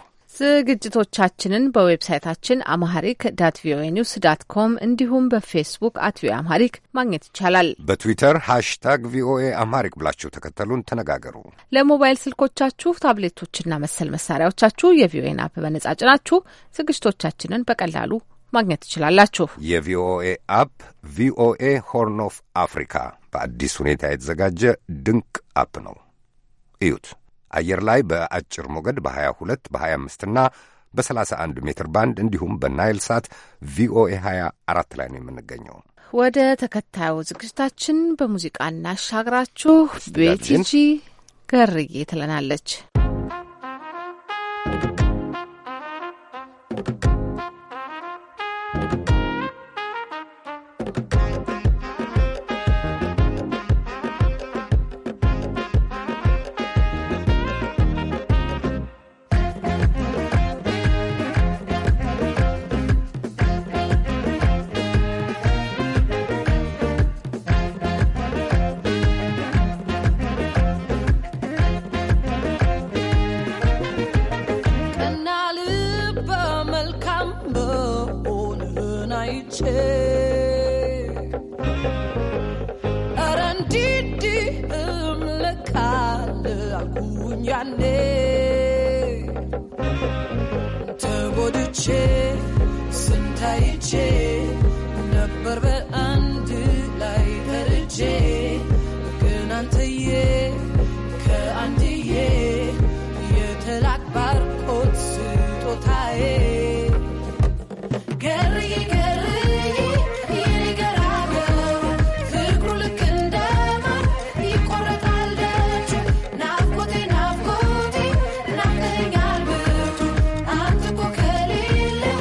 ዝግጅቶቻችንን በዌብሳይታችን አማሐሪክ ቪኦኤ ኒውስ .ኮም እንዲሁም በፌስቡክ ቪኦኤ አማሐሪክ ማግኘት ይቻላል። በትዊተር #ቪኦኤ አማሐሪክ ብላችሁ ተከተሉን፣ ተነጋገሩ። ለሞባይል ስልኮቻችሁ፣ ታብሌቶችና መሰል መሳሪያዎቻችሁ የቪኦኤን አፕ በነጻ ጭናችሁ ዝግጅቶቻችንን በቀላሉ ማግኘት ትችላላችሁ። የቪኦኤ አፕ ቪኦኤ ሆርን ኦፍ አፍሪካ በአዲስ ሁኔታ የተዘጋጀ ድንቅ አፕ ነው። እዩት። አየር ላይ በአጭር ሞገድ በ22 በ25 እና በ31 ሜትር ባንድ እንዲሁም በናይል ሳት ቪኦኤ 24 ላይ ነው የምንገኘው። ወደ ተከታዩ ዝግጅታችን በሙዚቃ እናሻግራችሁ። ቤቲጂ ገርዬ ትለናለች። Naafkote naafkote naafkote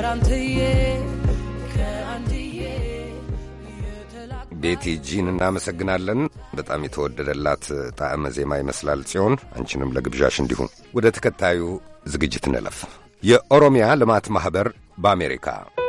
ቤቲ ጂን እናመሰግናለን። በጣም የተወደደላት ጣዕመ ዜማ ይመስላል ጽዮን፣ አንቺንም ለግብዣሽ እንዲሁም። ወደ ተከታዩ ዝግጅት እንለፍ። የኦሮሚያ ልማት ማኅበር በአሜሪካ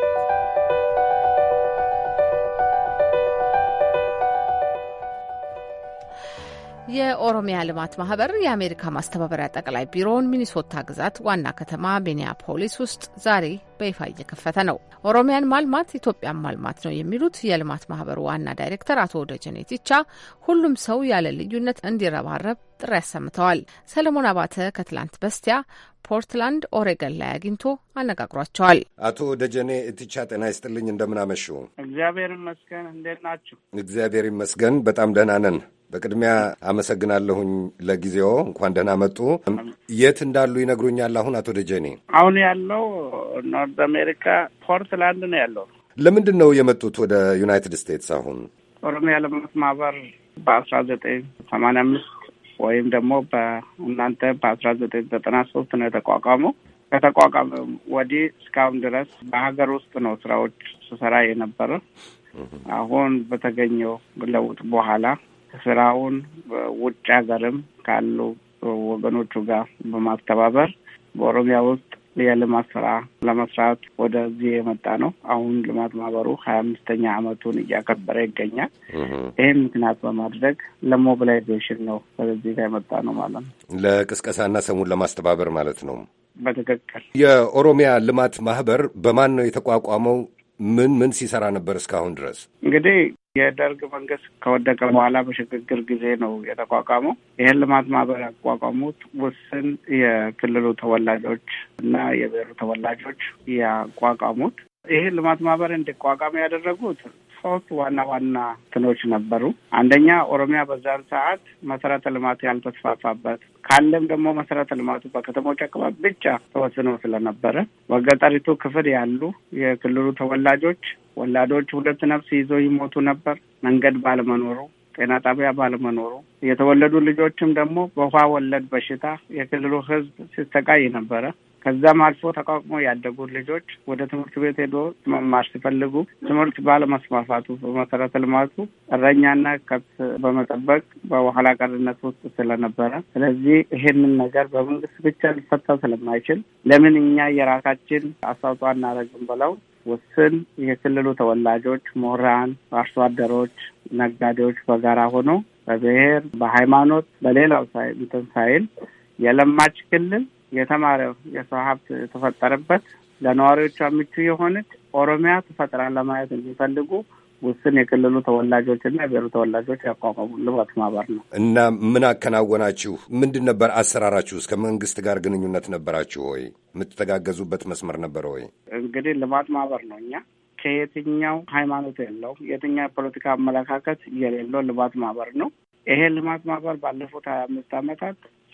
የኦሮሚያ ልማት ማህበር የአሜሪካ ማስተባበሪያ ጠቅላይ ቢሮውን ሚኒሶታ ግዛት ዋና ከተማ ሚኒያፖሊስ ውስጥ ዛሬ በይፋ እየከፈተ ነው። ኦሮሚያን ማልማት ኢትዮጵያን ማልማት ነው የሚሉት የልማት ማህበሩ ዋና ዳይሬክተር አቶ ደጀኔ ቲቻ ሁሉም ሰው ያለ ልዩነት እንዲረባረብ ጥሪ አሰምተዋል። ሰለሞን አባተ ከትላንት በስቲያ ፖርትላንድ ኦሬገን ላይ አግኝቶ አነጋግሯቸዋል። አቶ ደጀኔ ቲቻ ጤና ይስጥልኝ፣ እንደምን አመሹ? እግዚአብሔር ይመስገን። እንዴት ናችሁ? እግዚአብሔር ይመስገን በጣም ደህና ነን። በቅድሚያ አመሰግናለሁኝ ለጊዜው። እንኳን ደህና መጡ። የት እንዳሉ ይነግሩኛል? አሁን አቶ ደጀኔ አሁን ያለው ኖርዝ አሜሪካ ፖርትላንድ ነው ያለው። ለምንድን ነው የመጡት ወደ ዩናይትድ ስቴትስ? አሁን ኦሮሚያ ልማት ማህበር በ1985 ወይም ደግሞ በእናንተ በ1993 ነው የተቋቋመው። ከተቋቋመ ወዲህ እስካሁን ድረስ በሀገር ውስጥ ነው ስራዎች ስሰራ የነበረ። አሁን በተገኘው ለውጥ በኋላ ስራውን ውጭ ሀገርም ካሉ ወገኖቹ ጋር በማስተባበር በኦሮሚያ ውስጥ የልማት ስራ ለመስራት ወደዚህ የመጣ ነው። አሁን ልማት ማህበሩ 25ኛ ዓመቱን እያከበረ ይገኛል። ይህን ምክንያት በማድረግ ለሞቢላይዜሽን ነው ወደዚህ ጋር የመጣ ነው ማለት ነው። ለቅስቀሳና ሰሙን ለማስተባበር ማለት ነው። በትክክል። የኦሮሚያ ልማት ማህበር በማን ነው የተቋቋመው? ምን ሲሰራ ነበር እስካሁን ድረስ? እንግዲህ የደርግ መንግስት ከወደቀ በኋላ በሽግግር ጊዜ ነው የተቋቋመው። ይህን ልማት ማህበር ያቋቋሙት ውስን የክልሉ ተወላጆች እና የብሔሩ ተወላጆች ያቋቋሙት። ይህን ልማት ማህበር እንዲቋቋም ያደረጉት ሶስት ዋና ትኖች ነበሩ። አንደኛ ኦሮሚያ በዛን ሰዓት መሰረተ ልማት ያልተስፋፋበት ካለም ደግሞ መሰረተ ልማቱ በከተሞች አካባቢ ብቻ ተወስኖ ስለነበረ በገጠሪቱ ክፍል ያሉ የክልሉ ተወላጆች ወላዶች ሁለት ነፍስ ይዘው ይሞቱ ነበር። መንገድ ባለመኖሩ፣ ጤና ጣቢያ ባለመኖሩ፣ የተወለዱ ልጆችም ደግሞ በውሃ ወለድ በሽታ የክልሉ ሕዝብ ሲሰቃይ ነበረ። ከዛም አልፎ ተቋቁሞ ያደጉት ልጆች ወደ ትምህርት ቤት ሄዶ መማር ሲፈልጉ ትምህርት ባለመስፋፋቱ በመሰረተ ልማቱ እረኛና ከብት በመጠበቅ በኋላ ቀርነት ውስጥ ስለነበረ፣ ስለዚህ ይሄንን ነገር በመንግስት ብቻ ሊፈታ ስለማይችል ለምን እኛ የራሳችን አስተዋጽኦ አናደርግም ብለው ውስን የክልሉ ተወላጆች፣ ምሁራን፣ አርሶ አደሮች፣ ነጋዴዎች በጋራ ሆኖ በብሔር፣ በሃይማኖት፣ በሌላው ሳይል የለማች ክልል የተማረ የሰው ሀብት የተፈጠረበት ለነዋሪዎቿ ምቹ የሆነች ኦሮሚያ ተፈጥራ ለማየት የሚፈልጉ ውስን የክልሉ ተወላጆችና የብሔሩ ተወላጆች ያቋቋሙ ልማት ማህበር ነው። እና ምን አከናወናችሁ? ምንድን ነበር አሰራራችሁ? እስከ መንግስት ጋር ግንኙነት ነበራችሁ ወይ? የምትተጋገዙበት መስመር ነበረ ወይ? እንግዲህ ልማት ማህበር ነው። እኛ ከየትኛው ሃይማኖት የለው የትኛው የፖለቲካ አመለካከት የሌለው ልማት ማህበር ነው። ይሄ ልማት ማህበር ባለፉት 25 ዓመታት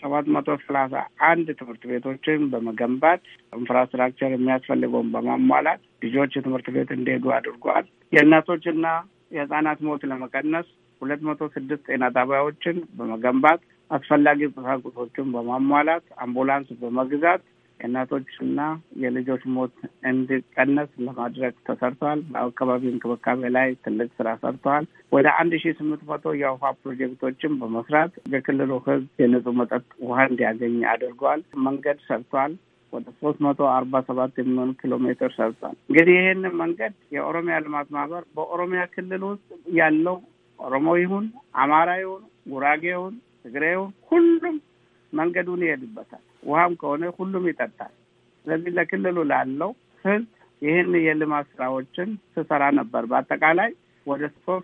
731 ትምህርት ቤቶችን በመገንባት ኢንፍራስትራክቸር የሚያስፈልገውን በማሟላት ልጆች ትምህርት ቤት እንዲሄዱ አድርጓል። የእናቶችና የህጻናት ሞት ለመቀነስ 206 ጤና ጣቢያዎችን በመገንባት አስፈላጊ ቁሳቁሶችን በማሟላት አምቡላንስ በመግዛት የእናቶችና የልጆች ሞት እንዲቀነስ ለማድረግ ተሰርተዋል። በአካባቢ እንክብካቤ ላይ ትልቅ ስራ ሰርተዋል። ወደ 1800 የውሃ ፕሮጀክቶችን በመስራት የክልሉ ህዝብ የንጹህ መጠጥ ውሃ እንዲያገኝ አድርገዋል። መንገድ ሰርተዋል። ወደ 347 የሚሆኑ ኪሎ ሜትር ሰርቷል። እንግዲህ ይህንን መንገድ የኦሮሚያ ልማት ማህበር በኦሮሚያ ክልል ውስጥ ያለው ኦሮሞ ይሁን አማራ ይሁን ጉራጌ ይሁን ትግሬ ይሁን ሁሉም መንገዱን ይሄድበታል። ውሃም ከሆነ ሁሉም ይጠጣል። ስለዚህ ለክልሉ ላለው ህዝብ ይህን የልማት ስራዎችን ስሰራ ነበር። በአጠቃላይ ወደ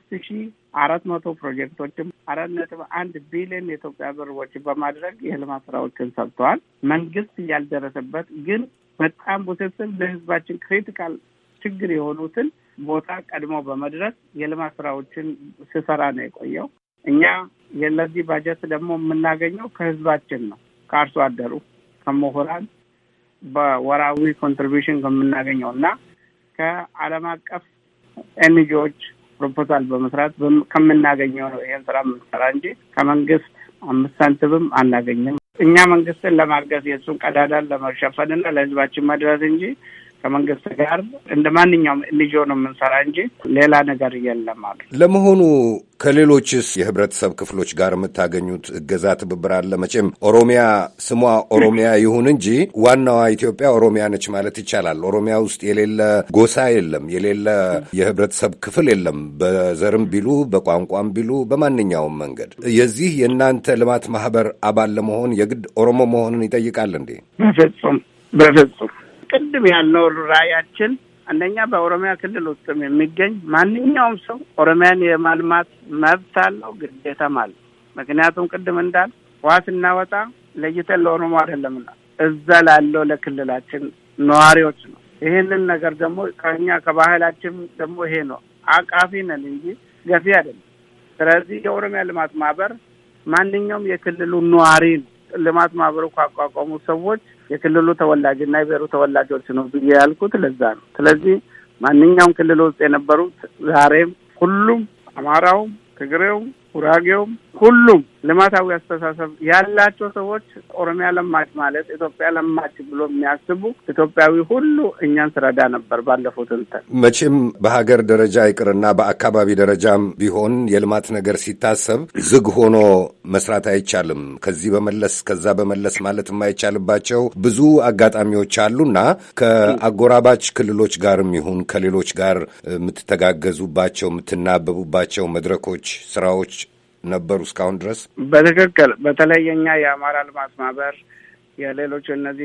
3400 ፕሮጀክቶችን 4.1 ቢሊዮን የኢትዮጵያ ብር ወጪ በማድረግ የልማት ስራዎችን ሰርተዋል። መንግስት ያልደረሰበት ግን በጣም ውስብስብ ለህዝባችን ክሪቲካል ችግር የሆኑትን ቦታ ቀድሞ በመድረስ የልማት ስራዎችን ስሰራ ነው የቆየው። እኛ የለዚህ ባጀት ደግሞ የምናገኘው ከህዝባችን ነው፣ ከአርሶ አደሩ፣ ከምሁራን በወራዊ ኮንትሪቢዩሽን ከምናገኘው እና ከዓለም አቀፍ ኤንጂኦዎች ፕሮፖዛል በመስራት ከምናገኘው ነው ይሄን ስራ የምንሰራ እንጂ ከመንግስት 5 ሳንቲምም አናገኝም። እኛ መንግስትን ለማገዝ የእሱን ቀዳዳን ለመሸፈንና ለህዝባችን መድረስ እንጂ ከመንግስት ጋር እንደ ማንኛውም ልጅ ነው የምንሰራ እንጂ ሌላ ነገር የለም ማለት። ለመሆኑ ከሌሎችስ የህብረተሰብ ክፍሎች ጋር የምታገኙት እገዛ ትብብር አለ? መቼም ኦሮሚያ ስሟ ኦሮሚያ ይሁን እንጂ ዋናዋ ኢትዮጵያ ኦሮሚያ ነች ማለት ይቻላል። ኦሮሚያ ውስጥ የሌለ ጎሳ የለም፣ የሌለ የህብረተሰብ ክፍል የለም። በዘርም ቢሉ በቋንቋም ቢሉ በማንኛውም መንገድ የዚህ የእናንተ ልማት ማህበር አባል ለመሆን የግድ ኦሮሞ መሆንን ይጠይቃል እንዴ? በፍጹም ቅድም ያልነው ራዕያችን አንደኛ በኦሮሚያ ክልል ውስጥም የሚገኝ ማንኛውም ሰው ኦሮሚያን የማልማት መብት አለው፣ ግዴታም አለው። ምክንያቱም ቅድም እንዳል ውሃ ስናወጣ ለይተን ለኦሮሞ አይደለምና እዛ ላለው ለክልላችን ነዋሪዎች ነው። ይሄንን ነገር ደግሞ ከኛ ከባህላችን ደግሞ ይሄ ነው፣ አቃፊ ነን እንጂ ገፊ አይደለም። ስለዚህ የኦሮሚያ ልማት ማህበር ማንኛውም የክልሉ ነዋሪ ነው። ልማት ማህበሩ ካቋቋሙ ሰዎች የክልሉ ተወላጅና የብሔሩ ተወላጆች ነው ብዬ ያልኩት ለዛ ነው። ስለዚህ ማንኛውም ክልል ውስጥ የነበሩት ዛሬም ሁሉም አማራውም፣ ትግሬውም፣ ጉራጌውም ሁሉም ልማታዊ አስተሳሰብ ያላቸው ሰዎች ኦሮሚያ ለማች ማለት ኢትዮጵያ ለማች ብሎ የሚያስቡ ኢትዮጵያዊ ሁሉ እኛን ስረዳ ነበር ባለፉት እንትን። መቼም በሀገር ደረጃ ይቅርና በአካባቢ ደረጃም ቢሆን የልማት ነገር ሲታሰብ ዝግ ሆኖ መስራት አይቻልም። ከዚህ በመለስ ከዛ በመለስ ማለት የማይቻልባቸው ብዙ አጋጣሚዎች አሉና ከአጎራባች ክልሎች ጋርም ይሁን ከሌሎች ጋር የምትተጋገዙባቸው የምትናበቡባቸው መድረኮች፣ ስራዎች ነበሩ እስካሁን ድረስ? በትክክል በተለይ የኛ የአማራ ልማት ማህበር የሌሎች እነዚህ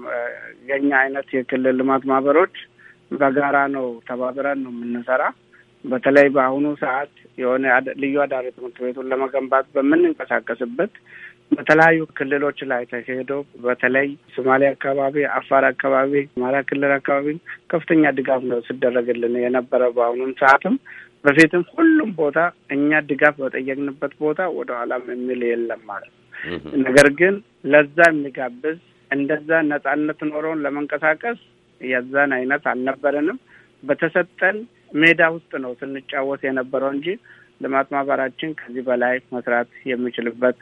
የኛ አይነት የክልል ልማት ማህበሮች በጋራ ነው ተባብረን ነው የምንሰራ። በተለይ በአሁኑ ሰዓት የሆነ ልዩ አዳሪ ትምህርት ቤቱን ለመገንባት በምንንቀሳቀስበት በተለያዩ ክልሎች ላይ ተሄዶ በተለይ ሶማሌ አካባቢ፣ አፋር አካባቢ፣ አማራ ክልል አካባቢ ከፍተኛ ድጋፍ ነው ሲደረግልን የነበረ። በአሁኑም ሰዓትም በፊትም ሁሉም ቦታ እኛ ድጋፍ በጠየቅንበት ቦታ ወደ ኋላም የሚል የለም ማለት ነው። ነገር ግን ለዛ የሚጋብዝ እንደዛ ነጻነት ኖሮን ለመንቀሳቀስ የዛን አይነት አልነበረንም። በተሰጠን ሜዳ ውስጥ ነው ስንጫወት የነበረው እንጂ ልማት ማህበራችን ከዚህ በላይ መስራት የሚችልበት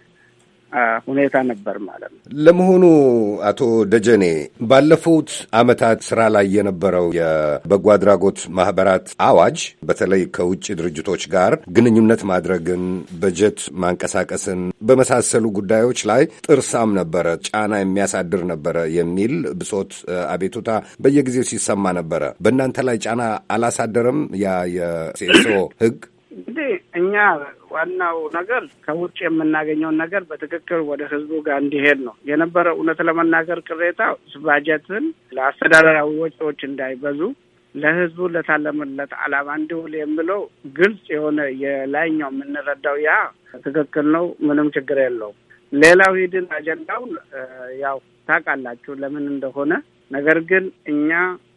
ሁኔታ ነበር ማለት ነው። ለመሆኑ አቶ ደጀኔ ባለፉት ዓመታት ስራ ላይ የነበረው የበጎ አድራጎት ማህበራት አዋጅ በተለይ ከውጭ ድርጅቶች ጋር ግንኙነት ማድረግን፣ በጀት ማንቀሳቀስን በመሳሰሉ ጉዳዮች ላይ ጥርሳም ነበረ፣ ጫና የሚያሳድር ነበረ የሚል ብሶት፣ አቤቱታ በየጊዜው ሲሰማ ነበረ። በእናንተ ላይ ጫና አላሳደረም ያ የሴሶ ህግ? እንግዲህ እኛ ዋናው ነገር ከውጭ የምናገኘውን ነገር በትክክል ወደ ህዝቡ ጋር እንዲሄድ ነው የነበረ። እውነት ለመናገር ቅሬታ ባጀትን ለአስተዳደራዊ ወጪዎች እንዳይበዙ ለህዝቡ ለታለመለት ዓላማ እንዲውል የሚለው ግልጽ የሆነ የላይኛው የምንረዳው ያ ትክክል ነው፣ ምንም ችግር የለውም። ሌላው ሂድን አጀንዳው ያው ታውቃላችሁ ለምን እንደሆነ። ነገር ግን እኛ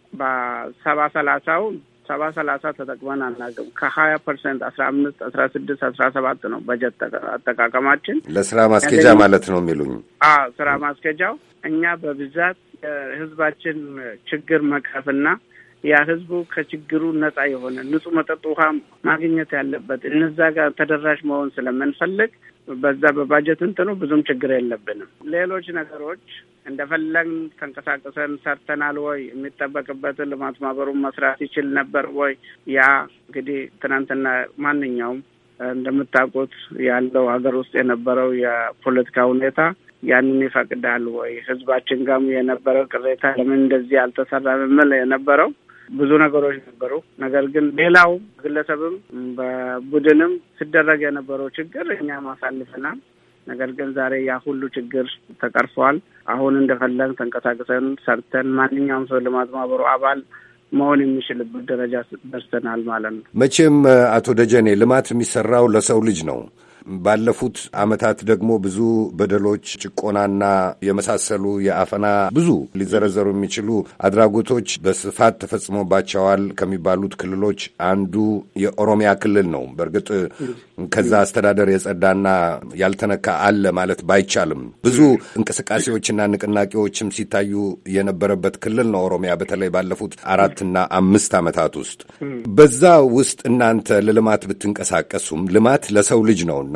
በ70-30 ተጠቅመን አናውቅም። ከ20% 15 16 17 ነው በጀት አጠቃቀማችን ለስራ ማስኬጃ ማለት ነው የሚሉኝ። ስራ ማስኬጃው እኛ በብዛት የህዝባችን ችግር መቅረፍና ያ ህዝቡ ከችግሩ ነጻ የሆነ ንጹህ መጠጥ ውሃ ማግኘት ያለበት እነዛ ጋር ተደራሽ መሆን ስለምንፈልግ በዛ በባጀት እንትኑ ብዙም ችግር የለብንም። ሌሎች ነገሮች እንደፈለግን ተንቀሳቅሰን ሰርተናል ወይ? የሚጠበቅበትን ልማት ማህበሩን መስራት ይችል ነበር ወይ? ያ እንግዲህ ትናንትና ማንኛውም እንደምታውቁት ያለው ሀገር ውስጥ የነበረው የፖለቲካ ሁኔታ ያንን ይፈቅዳል ወይ? ህዝባችን ጋርም የነበረው ቅሬታ ለምን እንደዚህ አልተሰራም የሚል የነበረው ብዙ ነገሮች ነበሩ። ነገር ግን ሌላው ግለሰብም በቡድንም ሲደረግ የነበረው ችግር እኛ ማሳልፈናል። ነገር ግን ዛሬ ያ ሁሉ ችግር ተቀርፏል። አሁን እንደፈለግ ተንቀሳቅሰን ሰርተን ማንኛውም ሰው ልማት ማህበሩ አባል መሆን የሚችልበት ደረጃ ደርሰናል ማለት ነው። መቼም አቶ ደጀኔ ልማት የሚሰራው ለሰው ልጅ ነው። ባለፉት ዓመታት ደግሞ ብዙ በደሎች፣ ጭቆናና የመሳሰሉ የአፈና ብዙ ሊዘረዘሩ የሚችሉ አድራጎቶች በስፋት ተፈጽሞባቸዋል ከሚባሉት ክልሎች አንዱ የኦሮሚያ ክልል ነው። በእርግጥ ከዛ አስተዳደር የጸዳና ያልተነካ አለ ማለት ባይቻልም ብዙ እንቅስቃሴዎችና ንቅናቄዎችም ሲታዩ የነበረበት ክልል ነው ኦሮሚያ፣ በተለይ ባለፉት 4 እና 5 ዓመታት ውስጥ። በዛ ውስጥ እናንተ ለልማት ብትንቀሳቀሱም ልማት ለሰው ልጅ ነውና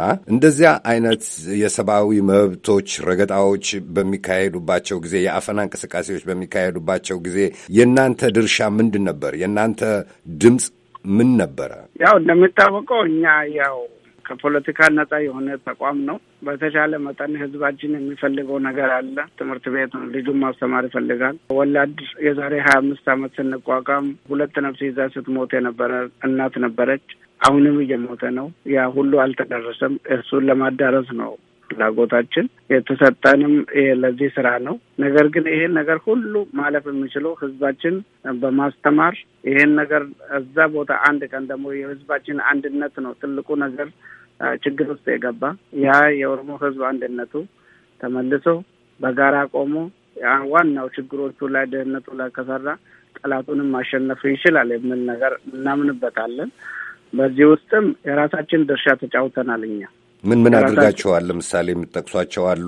እንደዚያ አይነት የሰብአዊ መብቶች ረገጣዎች በሚካሄዱባቸው ጊዜ፣ የአፈና እንቅስቃሴዎች በሚካሄዱባቸው ጊዜ የእናንተ ድርሻ ምንድን ነበር? የእናንተ ድምፅ ምን ነበረ? ያው እንደሚታወቀው እኛ ከፖለቲካ ነጻ የሆነ ተቋም ነው። በተቻለ መጠን ህዝባችን የሚፈልገው ነገር አለ። ትምህርት ቤት ልጁን ማስተማር ይፈልጋል። ወላድ የዛሬ 25 ዓመት ስንቋቋም 2 ነፍስ ይዛ ስትሞት የነበረ እናት ነበረች። አሁንም እየሞተ ነው። ያ ሁሉ አልተደረሰም። እሱን ለማዳረስ ነው ፍላጎታችን። የተሰጠንም ለዚህ ስራ ነው። ነገር ግን ይሄን ነገር ሁሉ ማለፍ የሚችለው ህዝባችን በማስተማር ይሄን ነገር እዛ ቦታ አንድ ቀን ደግሞ የህዝባችን አንድነት ነው ትልቁ ነገር ችግር ውስጥ የገባ ያ የኦሮሞ ህዝብ አንድነቱ ተመልሶ በጋራ ቆሞ ዋናው ችግሮቹ ላይ ደህንነቱ ላይ ከሰራ ጠላቱንም ማሸነፍ ይችላል የሚል ነገር እናምንበታለን። በዚህ ውስጥም የራሳችን ድርሻ ተጫውተናል። እኛ ምን አድርጋችኋል? ለምሳሌ የምትጠቅሷቸው አሉ?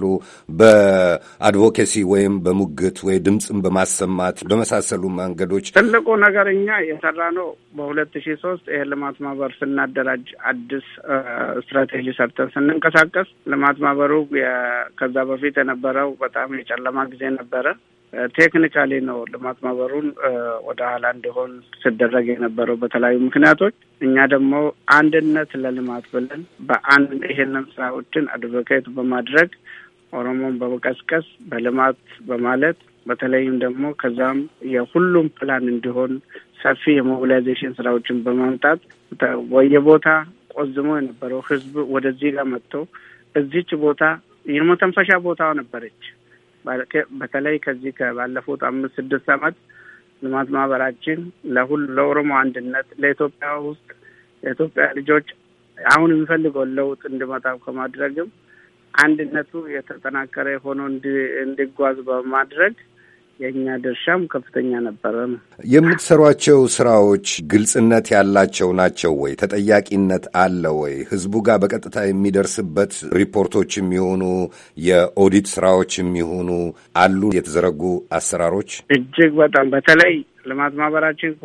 በአድቮኬሲ ወይም በሙግት ወይ ድምፅን በማሰማት በመሳሰሉ መንገዶች ትልቁ ነገር እኛ የሰራ ነው። በ2003 ይሄ ልማት ማህበር ስናደራጅ አዲስ ስትራቴጂ ሰርተን ስንንቀሳቀስ ልማት ማህበሩ ከዛ በፊት የነበረው በጣም የጨለማ ጊዜ ነበረ። ቴክኒካሊ ነው ልማት ማህበሩን ወደ ኋላ እንዲሆን ሲደረግ የነበረው በተለያዩ ምክንያቶች። እኛ ደግሞ አንድነት ለልማት ብለን በአንድ ይሄንን ስራዎችን አድቮኬት በማድረግ ኦሮሞን በመቀስቀስ በልማት በማለት በተለይም ደግሞ ከዛም የሁሉም ፕላን እንዲሆን ሰፊ የሞቢላይዜሽን ስራዎችን በማምጣት ወየቦታ ቆዝሞ የነበረው ህዝብ ወደዚህ ጋር መጥቶ እዚች ቦታ የመተንፈሻ ቦታው ነበረች። በተለይ ከዚህ ከባለፉት 5-6 ዓመት ልማት ማህበራችን ለኦሮሞ አንድነት ለኢትዮጵያ ውስጥ የኢትዮጵያ ልጆች አሁን የሚፈልገው ለውጥ እንዲመጣ ከማድረግም አንድነቱ የተጠናከረ ሆኖ እንዲጓዝ በማድረግ የኛ ድርሻም ከፍተኛ ነበረ። የምትሰሯቸው ስራዎች ግልጽነት ያላቸው ናቸው ወይ? ተጠያቂነት አለ ወይ? ህዝቡ ጋር በቀጥታ የሚደርስበት ሪፖርቶች የሚሆኑ የኦዲት ስራዎች የሚሆኑ አሉ የተዘረጉ አሰራሮች? እጅግ በጣም በተለይ ልማት ማህበራችን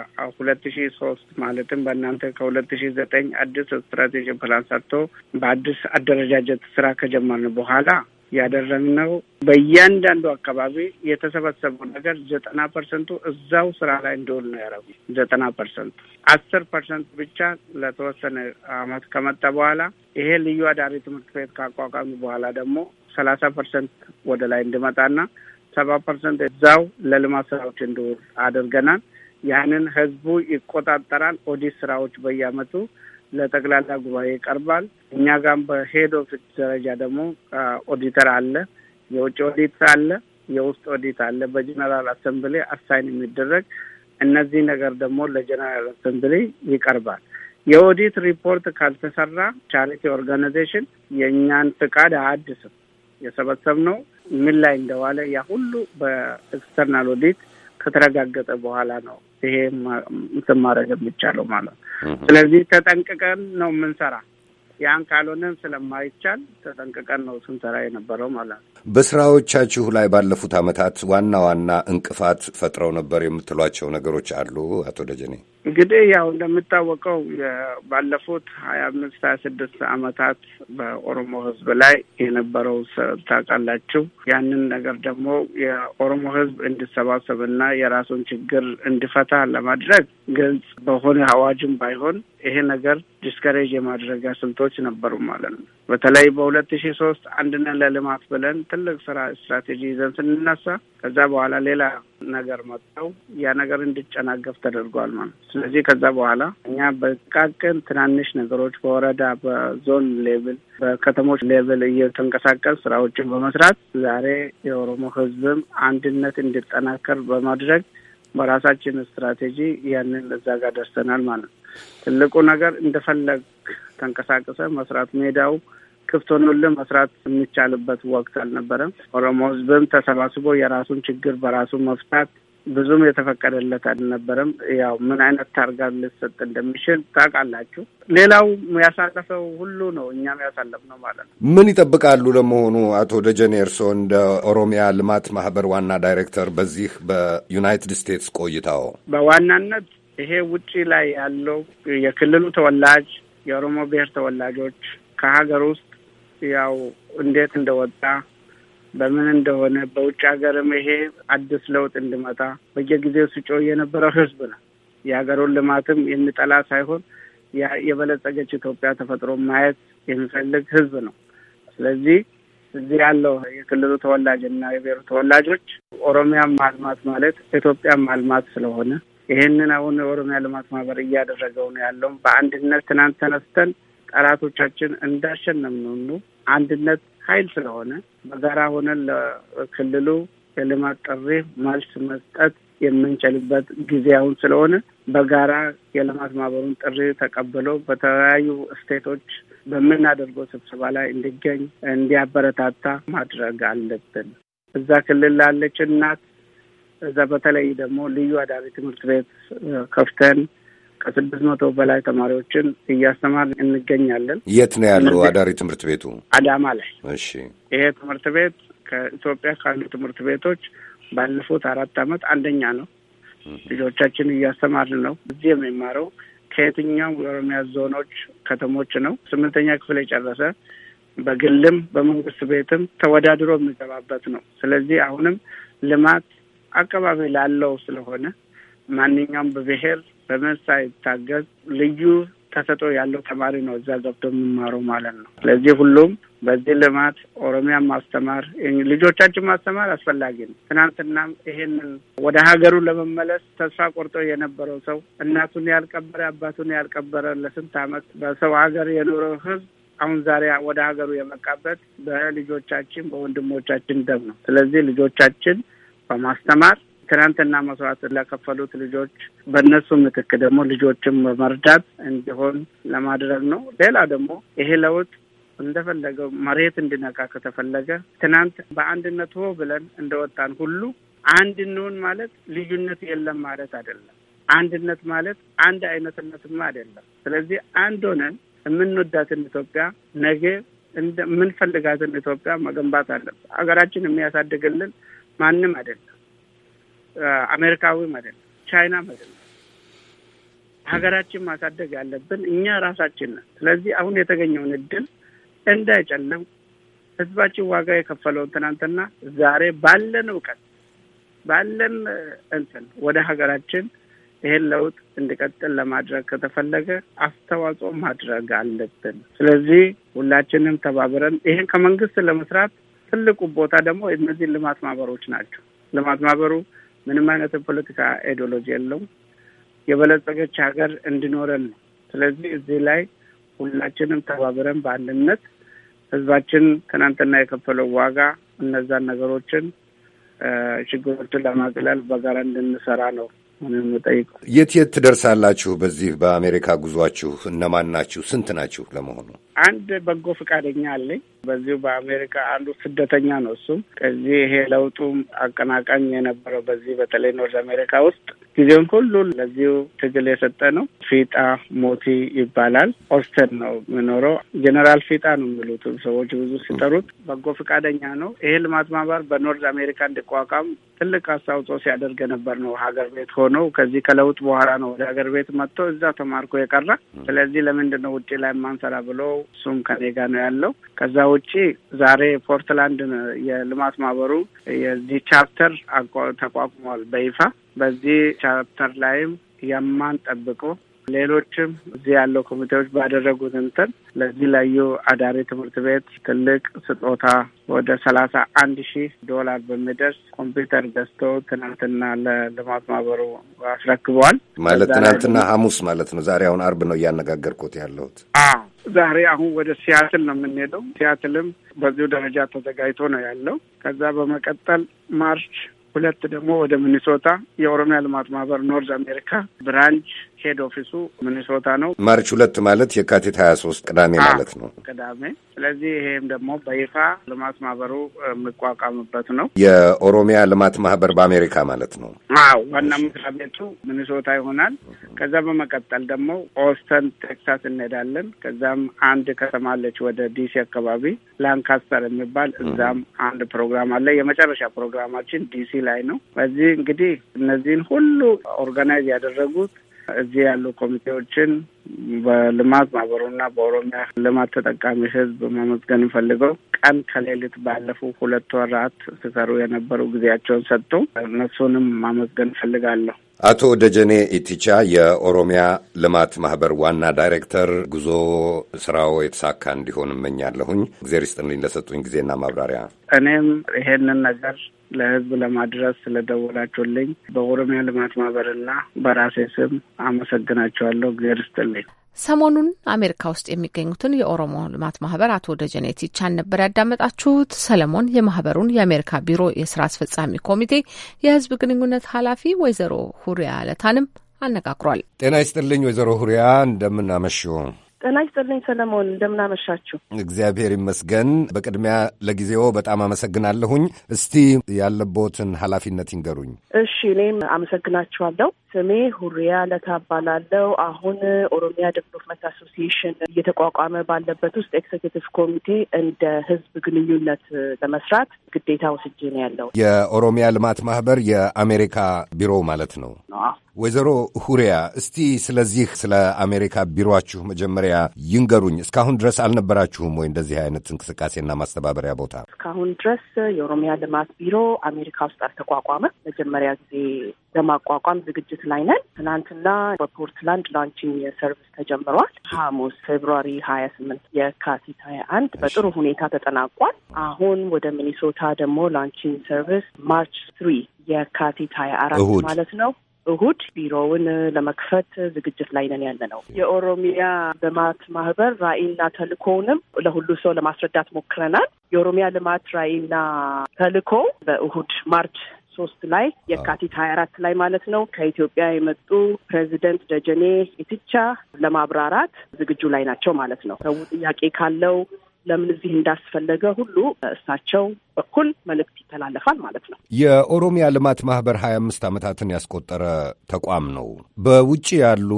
ከ2003 ማለትም በእናንተ ከ2009 አዲስ ስትራቴጂ ፕላን ሰርቶ በአዲስ አደረጃጀት ስራ ከጀመርን በኋላ ያደረግነው በእያንዳንዱ አካባቢ የተሰበሰበው ነገር 90% እዛው ስራ ላይ እንዲውል ነው ያደረጉ። 90% 10% ብቻ ለተወሰነ አመት ከመጣ በኋላ ይሄ ልዩ አዳሪ ትምህርት ቤት ካቋቋሙ በኋላ ደግሞ 30% ወደ ላይ እንዲመጣና 70% እዛው ለልማት ስራዎች እንዲውል አድርገናል። ያንን ህዝቡ ይቆጣጠራል። ኦዲት ስራዎች በየአመቱ ለጠቅላላ ጉባኤ ይቀርባል። እኛ ጋር በሄድ ኦፊስ ደረጃ ደግሞ ኦዲተር አለ፣ የውጭ ኦዲት አለ፣ የውስጥ ኦዲት አለ። በጀነራል አሰምብሊ አሳይን የሚደረግ እነዚህ ነገር ደግሞ ለጀነራል አሰምብሊ ይቀርባል። የኦዲት ሪፖርት ካልተሰራ ቻሪቲ ኦርጋናይዜሽን የእኛን ፍቃድ አያድስም። የሰበሰብነው ምን ላይ እንደዋለ ያ ሁሉ በኤክስተርናል ኦዲት ከተረጋገጠ በኋላ ነው ይሄ ማድረግ የሚቻለው ማለት ነው። ስለዚህ ተጠንቅቀን ነው የምንሰራ። ያን ካልሆነም ስለማይቻል ተጠንቅቀን ነው ስንሰራ የነበረው ማለት ነው። በስራዎቻችሁ ላይ ባለፉት አመታት ዋና ዋና እንቅፋት ፈጥረው ነበር የምትሏቸው ነገሮች አሉ አቶ ደጀኔ? እንግዲህ ያው እንደሚታወቀው ባለፉት 25-26 አመታት በኦሮሞ ህዝብ ላይ የነበረው ታውቃላችሁ። ያንን ነገር ደግሞ የኦሮሞ ህዝብ እንዲሰባሰብና የራሱን ችግር እንዲፈታ ለማድረግ ግልጽ በሆነ አዋጅም ባይሆን ይሄ ነገር ዲስከሬጅ የማድረጊያ ስልቶች ነበሩ ማለት ነው። በተለይ በ2003 አንድነት ለልማት ብለን ትልቅ ስራ ስትራቴጂ ይዘን ስንነሳ ከዛ በኋላ ሌላ ነገር መጥተው ያ ነገር እንዲጨናገፍ ተደርጓል ማለት። ስለዚህ ከዛ በኋላ እኛ በጥቃቅን ትናንሽ ነገሮች በወረዳ በዞን ሌቭል በከተሞች ሌቭል እየተንቀሳቀስ ስራዎችን በመስራት ዛሬ የኦሮሞ ህዝብም አንድነት እንዲጠናከር በማድረግ በራሳችን ስትራቴጂ ያንን እዛ ጋር ደርሰናል ማለት ነው። ትልቁ ነገር እንደፈለግ ተንቀሳቀሰ መስራት ሜዳው ክፍት ሆኖልን መስራት የሚቻልበት ወቅት አልነበረም። ኦሮሞ ህዝብም ተሰባስቦ የራሱን ችግር በራሱ መፍታት ብዙም የተፈቀደለት አልነበረም። ያው ምን አይነት ታርጋ ሊሰጥ እንደሚችል ታውቃላችሁ። ሌላው ያሳለፈው ሁሉ ነው እኛም ያሳለፍነው ማለት ነው። ምን ይጠብቃሉ ለመሆኑ አቶ ደጀኔ እርስዎ እንደ ኦሮሚያ ልማት ማህበር ዋና ዳይሬክተር በዚህ በዩናይትድ ስቴትስ ቆይታው? በዋናነት ይሄ ውጪ ላይ ያለው የክልሉ ተወላጅ የኦሮሞ ብሔር ተወላጆች ከሀገር ውስጥ ያው እንዴት እንደወጣ በምን እንደሆነ በውጭ ሀገርም ይሄ አዲስ ለውጥ እንዲመጣ በየጊዜው ሲጮህ የነበረው ህዝብ ነው። የሀገሩን ልማትም የሚጠላ ሳይሆን የበለጸገች ኢትዮጵያ ተፈጥሮ ማየት የሚፈልግ ህዝብ ነው። ስለዚህ እዚህ ያለው የክልሉ ተወላጅና የብሔሩ ተወላጆች ኦሮሚያን ማልማት ማለት ኢትዮጵያን ማልማት ስለሆነ ይሄንን አሁን የኦሮሚያ ልማት ማህበር እያደረገው ነው ያለው። በአንድነት ትናንት ተነስተን ጠላቶቻችን እንዳሸነፍን ነው። አንድነት ኃይል ስለሆነ በጋራ ሆነን ለክልሉ የልማት ጥሪ መልስ መስጠት የምንችልበት ጊዜ አሁን ስለሆነ በጋራ የልማት ማህበሩን ጥሪ ተቀብሎ በተለያዩ ስቴቶች በምናደርገው ስብሰባ ላይ እንዲገኝ እንዲያበረታታ ማድረግ አለብን። እዛ ክልል ላለች እናት እዛ በተለይ ደግሞ ልዩ አዳሪ ትምህርት ቤት ከፍተን ከ600 በላይ ተማሪዎችን እያስተማር እንገኛለን። የት ነው ያለው አዳሪ ትምህርት ቤቱ? አዳማ ላይ። እሺ። ይሄ ትምህርት ቤት ከኢትዮጵያ ካሉ ትምህርት ቤቶች ባለፉት 4 ዓመት አንደኛ ነው። ልጆቻችን እያስተማርን ነው። እዚህ የሚማረው ከየትኛው የኦሮሚያ ዞኖች ከተሞች ነው። 8ኛ ክፍል የጨረሰ በግልም በመንግስት ቤትም ተወዳድሮ የሚገባበት ነው። ስለዚህ አሁንም ልማት አካባቢ ላለው ስለሆነ ማንኛውም በብሔር በምን ሳይታገዝ ልዩ ተሰጥኦ ያለው ተማሪ ነው እዛ ገብቶ የሚማረው ማለት ነው። ስለዚህ ሁሉም በዚህ ልማት ኦሮሚያን ማስተማር ልጆቻችን ማስተማር አስፈላጊ ነው። ትናንትናም ይሄንን ወደ ሀገሩ ለመመለስ ተስፋ ቆርጦ የነበረው ሰው እናቱን ያልቀበረ አባቱን ያልቀበረ ለስንት ዓመት በሰው ሀገር የኖረው ህዝብ አሁን ዛሬ ወደ ሀገሩ የመጣበት በልጆቻችን በወንድሞቻችን ደም ነው። ስለዚህ ልጆቻችን በማስተማር ትናንትና መስዋዕት ለከፈሉት ልጆች በእነሱ ምትክ ደግሞ ልጆችን በመርዳት እንዲሆን ለማድረግ ነው። ሌላ ደግሞ ይሄ ለውጥ እንደፈለገው መሬት እንዲነካ ከተፈለገ ትናንት በአንድነት ሆ ብለን እንደወጣን ሁሉ አንድ እንሁን ማለት ልዩነት የለም ማለት አይደለም። አንድነት ማለት አንድ አይነትነትም አይደለም። ስለዚህ አንድ ሆነን የምንወዳትን ኢትዮጵያ ነገ የምንፈልጋትን ኢትዮጵያ መገንባት አለብን። ሀገራችን የሚያሳድግልን ማንም አይደለም። አሜሪካዊም አይደለም፣ ቻይናም አይደለም። ሀገራችን ማሳደግ ያለብን እኛ ራሳችን ነን። ስለዚህ አሁን የተገኘውን እድል እንዳይጨለም ህዝባችን ዋጋ የከፈለውን ትናንትና ዛሬ ባለን እውቀት ባለን ወደ ሀገራችን ይሄን ለውጥ እንዲቀጥል ለማድረግ ከተፈለገ አስተዋጽኦ ማድረግ አለብን። ስለዚህ ሁላችንም ተባብረን ይሄን ከመንግስት ለመስራት ትልቁ ቦታ ደግሞ እነዚህ ልማት ማህበሮች ናቸው። ልማት ማህበሩ ምንም አይነት ፖለቲካ አይዲዮሎጂ የለውም። የበለጸገች ሀገር እንዲኖረን ነው። ስለዚህ እዚህ ላይ ሁላችንም ተባብረን በአንድነት ህዝባችን ትናንትና የከፈለው ዋጋ እነዛን ነገሮችን ችግሮችን ለማቅለል በጋራ እንድንሰራ ነው ምንም ጠይቀው። የት ትደርሳላችሁ በዚህ በአሜሪካ ጉዟችሁ? እነማን ናችሁ? ስንት ናችሁ ለመሆኑ? አንድ በጎ ፈቃደኛ አለኝ። በዚሁ በአሜሪካ አንዱ ስደተኛ ነው። እሱም ከዚህ ይሄ ለውጡ አቀናቃኝ የነበረው በዚህ በተለይ ኖርዝ አሜሪካ ውስጥ ጊዜውን ሁሉ ለዚሁ ትግል የሰጠ ነው። ፊጣ ሞቲ ይባላል። ኦስተን ነው የሚኖረው። ጀነራል ፊጣ ነው የሚሉት ሰዎች ብዙ ሲጠሩት። በጎ ፈቃደኛ ነው። ይሄ ልማት ማህበር በኖርዝ አሜሪካ እንዲቋቋም ትልቅ አስተዋጽኦ ሲያደርግ ነበር ነው። ሀገር ቤት ሆኖ ከዚህ ከለውጥ በኋላ ነው ወደ ሀገር ቤት መጥቶ እዛ ተማርኮ የቀረ። ስለዚህ ለምንድን ነው ውጭ ላይ ማንሰራ ብሎ እሱም ከኔ ጋር ነው ያለው። ከዛ ውጪ ዛሬ ፖርትላንድ የልማት ማህበሩ የዚህ ቻፕተር ተቋቁሟል በይፋ። በዚህ ቻፕተር ላይም የማን ጠብቆ ሌሎችም እዚህ ያለው ኮሚቴዎች ባደረጉት ለዚህ ላዩ አዳሪ ትምህርት ቤት ትልቅ ስጦታ ወደ $31,000 በሚደርስ ኮምፒውተር ገዝቶ ትናንትና ለልማት ማህበሩ አስረክበዋል። ማለት ትናንትና ሐሙስ ማለት ነው። ዛሬ አሁን አርብ ነው እያነጋገርኩት ያለሁት። ዛሬ አሁን ወደ ሲያትል ነው የምንሄደው። ሲያትልም በዚሁ ደረጃ ተዘጋጅቶ ነው ያለው። ከዛ በመቀጠል ማርች 2 ደግሞ ወደ ሚኒሶታ የኦሮሚያ ልማት ማህበር ኖርዝ አሜሪካ ብራንች ሄድ ኦፊሱ ሚኒሶታ ነው። ማርች 2 ማለት የካቲት 23 ቅዳሜ ማለት ነው። ቅዳሜ። ስለዚህ ይሄም ደግሞ በይፋ ልማት ማህበሩ የሚቋቋምበት ነው። የኦሮሚያ ልማት ማህበር በአሜሪካ ማለት ነው። ዋና መስሪያ ቤቱ ሚኒሶታ ይሆናል። ከዛ በመቀጠል ደግሞ ኦስተን ቴክሳስ እንሄዳለን። ከዛም አንድ ከተማ አለች ወደ ዲሲ አካባቢ ላንካስተር የሚባል እዛም አንድ ፕሮግራም አለ። የመጨረሻ ፕሮግራማችን ዲሲ ላይ ነው። በዚህ እንግዲህ እነዚህን ሁሉ ኦርጋናይዝ ያደረጉት እዚህ ያሉ ኮሚቴዎችን በልማት ማህበሩና በኦሮሚያ ልማት ተጠቃሚ ህዝብ ማመስገን ፈልገው ቀን ከሌሊት ባለፉ 2 ወራት ሲሰሩ የነበሩ ጊዜያቸውን ሰጡ። እነሱንም ማመስገን ፈልጋለሁ። አቶ ደጀኔ ኢቲቻ የኦሮሚያ ልማት ማህበር ዋና ዳይሬክተር፣ ጉዞ ስራው የተሳካ እንዲሆን እመኛለሁኝ። እግዚአብሔር ይስጥልኝ ለሰጡኝ ጊዜና ማብራሪያ። እኔም ይሄንን ነገር ለህዝብ ለማድረስ ስለደወላችሁልኝ በኦሮሚያ ልማት ማህበርና በራሴ ስም አመሰግናቸዋለሁ። እግዚአብሔር ይስጥልኝ። ሰሞኑን አሜሪካ ውስጥ የሚገኙትን የኦሮሞ ልማት ማህበር አቶ ደጀኔ ኢቲቻን ነበር ያዳመጣችሁት። ሰለሞን የማህበሩን የአሜሪካ ቢሮ የስራ አስፈጻሚ ኮሚቴ የህዝብ ግንኙነት ኃላፊ ወይዘሮ ሁሪያ ለታንም አነጋግሯል። ጤና ይስጥልኝ ወይዘሮ ሁሪያ፣ እንደምን አመሹ? ጤና ይስጥልኝ ሰለሞን፣ እንደምን አመሻችሁ? እግዚአብሔር ይመስገን። በቅድሚያ ለጊዜው በጣም አመሰግናለሁኝ። እስቲ ያለቦትን ኃላፊነት ይንገሩኝ። እሺ፣ እኔም አመሰግናችኋለሁ። ስሜ ሁሪያ ለታ እባላለሁ። አሁን ኦሮሚያ ዴቨሎፕመንት አሶሲዬሽን እየተቋቋመ ባለበት ውስጥ ኤክዜኪቲቭ ኮሚቴ እንደ ህዝብ ግንኙነት ለመስራት ግዴታ ወስጄ ነው ያለው። የኦሮሚያ ልማት ማህበር የአሜሪካ ቢሮ ማለት ነው። ወይዘሮ ሁሪያ፣ እስቲ ስለዚህ ስለ አሜሪካ ቢሮአችሁ መጀመሪያ ይንገሩኝ። እስካሁን ድረስ አልነበራችሁም ወይ እንደዚህ አይነት እንቅስቃሴና ማስተባበሪያ ቦታ? እስካሁን ድረስ የኦሮሚያ ልማት ቢሮ አሜሪካ ውስጥ አልተቋቋመም። መጀመሪያ ጊዜ ለማቋቋም ዝግጅት ላይ ነን። ትናንትና በፖርትላንድ ላንቺንግ ሰርቪስ ተጀምሯል። ሐሙስ ፌብሩዋሪ 28 የካቲት 21 በጥሩ ሁኔታ ተጠናቋል። አሁን ወደ ሚኒሶታ ደግሞ ላንቺንግ ሰርቪስ ማርች 3 የካቲት 24 ማለት ነው እሁድ ቢሮውን ለመክፈት ዝግጅት ላይ ነን ያለ ነው። የኦሮሚያ ልማት ማህበር ራዕይና ተልእኮውንም ለሁሉ ሰው ለማስረዳት ሞክረናል። የኦሮሚያ ልማት ራዕይና ተልእኮ በእሁድ ማርች 3 ላይ የካቲት 24 ላይ ማለት ነው ከኢትዮጵያ የመጡ ፕሬዚደንት ደጀኔ ኢቲቻ ለማብራራት ዝግጁ ላይ ናቸው ማለት ነው። ሰው ጥያቄ ካለው ለምን እዚህ እንዳስፈለገ ሁሉ እሳቸው በኩል መልእክት ይተላለፋል ማለት ነው። የኦሮሚያ ልማት ማህበር 25 ዓመታትን ያስቆጠረ ተቋም ነው። በውጭ ያሉ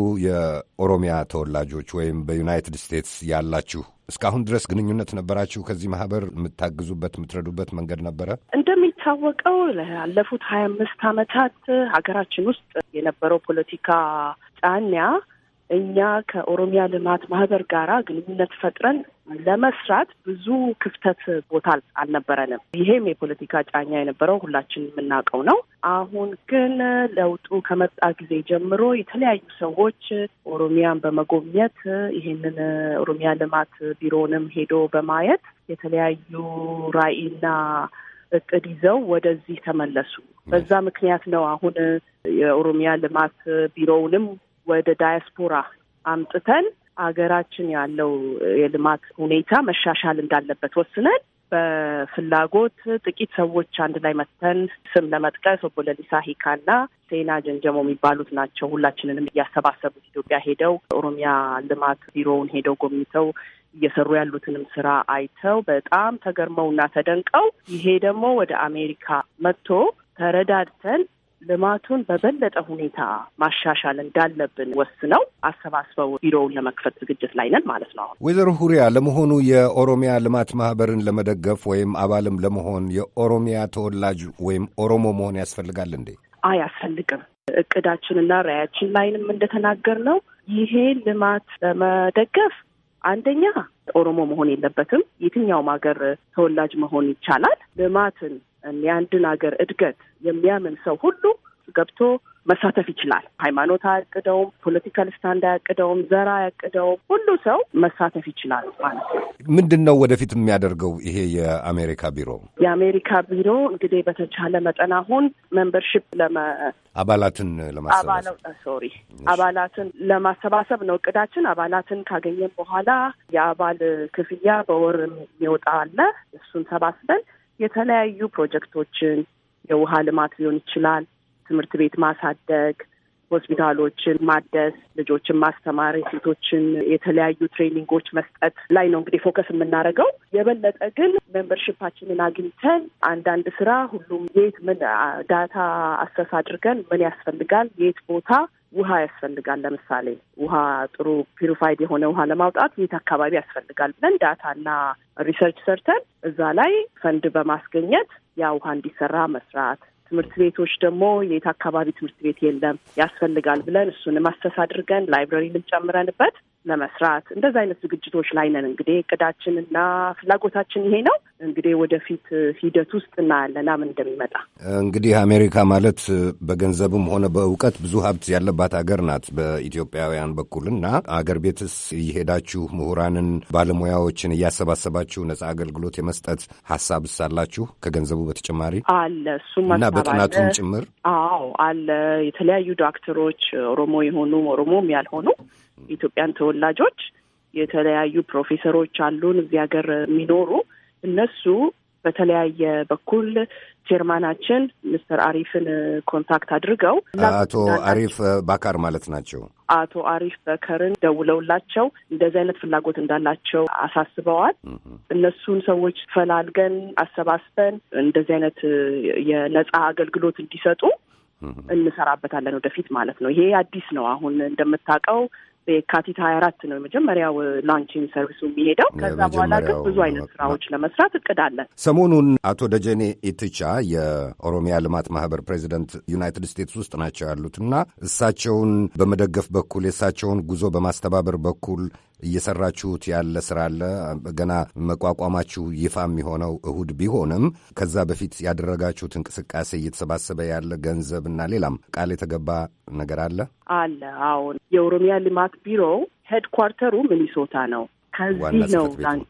የኦሮሚያ ተወላጆች ወይም በዩናይትድ ስቴትስ ያላችሁ እስካሁን ድረስ ግንኙነት ነበራችሁ? ከዚህ ማህበር የምታግዙበት የምትረዱበት መንገድ ነበረ? እንደሚታወቀው ላለፉት 25 ዓመታት ሀገራችን ውስጥ የነበረው ፖለቲካ ጫና እኛ ከኦሮሚያ ልማት ማህበር ጋራ ግንኙነት ፈጥረን ለመስራት ብዙ ክፍተት ቦታ አልነበረንም። ይሄም የፖለቲካ ጫና የነበረው ሁላችን የምናውቀው ነው። አሁን ግን ለውጡ ከመጣ ጊዜ ጀምሮ የተለያዩ ሰዎች ኦሮሚያን በመጎብኘት ይሄንን ኦሮሚያ ልማት ቢሮንም ሄዶ በማየት የተለያዩ ራዕይና እቅድ ይዘው ወደዚህ ተመለሱ። በዛ ምክንያት ነው አሁን የኦሮሚያ ልማት ቢሮውንም ወደ ዳያስፖራ አምጥተን አገራችን ያለው የልማት ሁኔታ መሻሻል እንዳለበት ወስነን በፍላጎት ጥቂት ሰዎች አንድ ላይ መጥተን ስም ለመጥቀስ ኦቦ ለሊሳ ሂካና ሴና ጀንጀሞ የሚባሉት ናቸው። ሁላችንንም እያሰባሰቡት ኢትዮጵያ ሄደው ኦሮሚያ ልማት ቢሮውን ሄደው ጎብኝተው እየሰሩ ያሉትንም ስራ አይተው በጣም ተገርመውና ተደንቀው ይሄ ደግሞ ወደ አሜሪካ መጥቶ ተረዳድተን ልማቱን በበለጠ ሁኔታ ማሻሻል እንዳለብን ወስነው አሰባስበው ቢሮውን ለመክፈት ዝግጅት ላይ ነን ማለት ነው። ወይዘሮ ሁሪያ፣ ለመሆኑ የኦሮሚያ ልማት ማህበርን ለመደገፍ ወይም አባልም ለመሆን የኦሮሚያ ተወላጅ ወይም ኦሮሞ መሆን ያስፈልጋል እንዴ? አያስፈልግም። እቅዳችንና ራዕያችን ላይንም እንደተናገር ነው ይሄ ልማት ለመደገፍ አንደኛ ኦሮሞ መሆን የለበትም። የትኛውም ሀገር ተወላጅ መሆን ይቻላል። ልማትን የአንድን ሀገር እድገት የሚያምን ሰው ሁሉ ገብቶ መሳተፍ ይችላል። ሃይማኖት አያቅደውም፣ ፖለቲካል ስታንድ አያቅደውም፣ ዘር አያቅደውም። ሁሉ ሰው መሳተፍ ይችላል ማለት ነው። ምንድን ነው ወደፊት የሚያደርገው ይሄ የአሜሪካ ቢሮ? የአሜሪካ ቢሮ እንግዲህ በተቻለ መጠን አሁን ሜምበርሺፕ አባላትን ለማሰባሰብ ነው እቅዳችን። አባላትን ካገኘን በኋላ የአባል ክፍያ በወር የሚወጣ አለ። እሱን ሰባስበን የተለያዩ ፕሮጀክቶችን የውሃ ልማት ሊሆን ይችላል፣ ትምህርት ቤት ማሳደግ፣ ሆስፒታሎችን ማደስ፣ ልጆችን ማስተማር፣ ሴቶችን የተለያዩ ትሬኒንጎች መስጠት ላይ ነው እንግዲህ ፎከስ የምናደርገው። የበለጠ ግን ሜምበርሺፓችንን አግኝተን አንዳንድ ስራ ሁሉም የት ምን ዳታ አሰስ አድርገን ምን ያስፈልጋል፣ የት ቦታ ውሃ ያስፈልጋል፣ ለምሳሌ ውሃ ጥሩ ፒሪፋይድ የሆነ ውሃ ለማውጣት የት አካባቢ ያስፈልጋል ብለን ዳታና ሪሰርች ሰርተን እዛ ላይ ፈንድ በማስገኘት ያ ውሃ እንዲሰራ መስራት፣ ትምህርት ቤቶች ደግሞ የት አካባቢ ትምህርት ቤት የለም ያስፈልጋል ብለን እሱንም አሰስ አድርገን ላይብረሪንም ጨምረንበት ለመስራት እንደዛ አይነት ዝግጅቶች ላይ ነን። እንግዲህ እቅዳችንና ፍላጎታችን ይሄ ነው። እንግዲህ ወደፊት ሂደት ውስጥ እናያለን ምን እንደሚመጣ። እንግዲህ አሜሪካ ማለት በገንዘብም ሆነ በእውቀት ብዙ ሀብት ያለባት ሀገር ናት በኢትዮጵያውያን በኩልና አገር ቤትስ እየሄዳችሁ ምሁራንን፣ ባለሙያዎችን እያሰባሰባችሁ ነጻ አገልግሎት የመስጠት ሀሳብስ አላችሁ? ከገንዘቡ በተጨማሪ አለ እሱም እና በጥናቱም ጭምር አለ። የተለያዩ ዶክተሮች ኦሮሞ የሆኑ ኦሮሞም ያልሆኑ የኢትዮጵያን ተወላጆች የተለያዩ ፕሮፌሰሮች አሉን እዚህ ሀገር የሚኖሩ እነሱ በተለያየ በኩል ቼርማናችን ሚስተር አሪፍን ኮንታክት አድርገው አቶ አሪፍ ባካር ማለት ናቸው። አቶ አሪፍ በከርን ደውለውላቸው እንደዚህ አይነት ፍላጎት እንዳላቸው አሳስበዋል። እነሱን ሰዎች ፈላልገን አሰባስበን እንደዚህ አይነት የነጻ አገልግሎት እንዲሰጡ እንሰራበታለን ወደፊት ማለት ነው። ይሄ አዲስ ነው። አሁን እንደምታውቀው የካቲት 24 ነው የመጀመሪያው ላንቺንግ ሰርቪሱ የሚሄደው። ከዛ በኋላ ግን ብዙ አይነት ስራዎች ለመስራት እቅድ አለን። ሰሞኑን አቶ ደጀኔ ኢትቻ የኦሮሚያ ልማት ማህበር ፕሬዚደንት ዩናይትድ ስቴትስ ውስጥ ናቸው ያሉትና እሳቸውን በመደገፍ በኩል የእሳቸውን ጉዞ በማስተባበር በኩል እየሰራችሁት ያለ ስራ አለ? ገና መቋቋማችሁ ይፋ የሚሆነው እሁድ ቢሆንም ከዛ በፊት ያደረጋችሁት እንቅስቃሴ እየተሰባሰበ ያለ ገንዘብ እና ሌላም ቃል የተገባ ነገር አለ? አሁን የኦሮሚያ ልማት ቢሮ ሄድኳርተሩ ሚኒሶታ ነው። ከዚህ ነው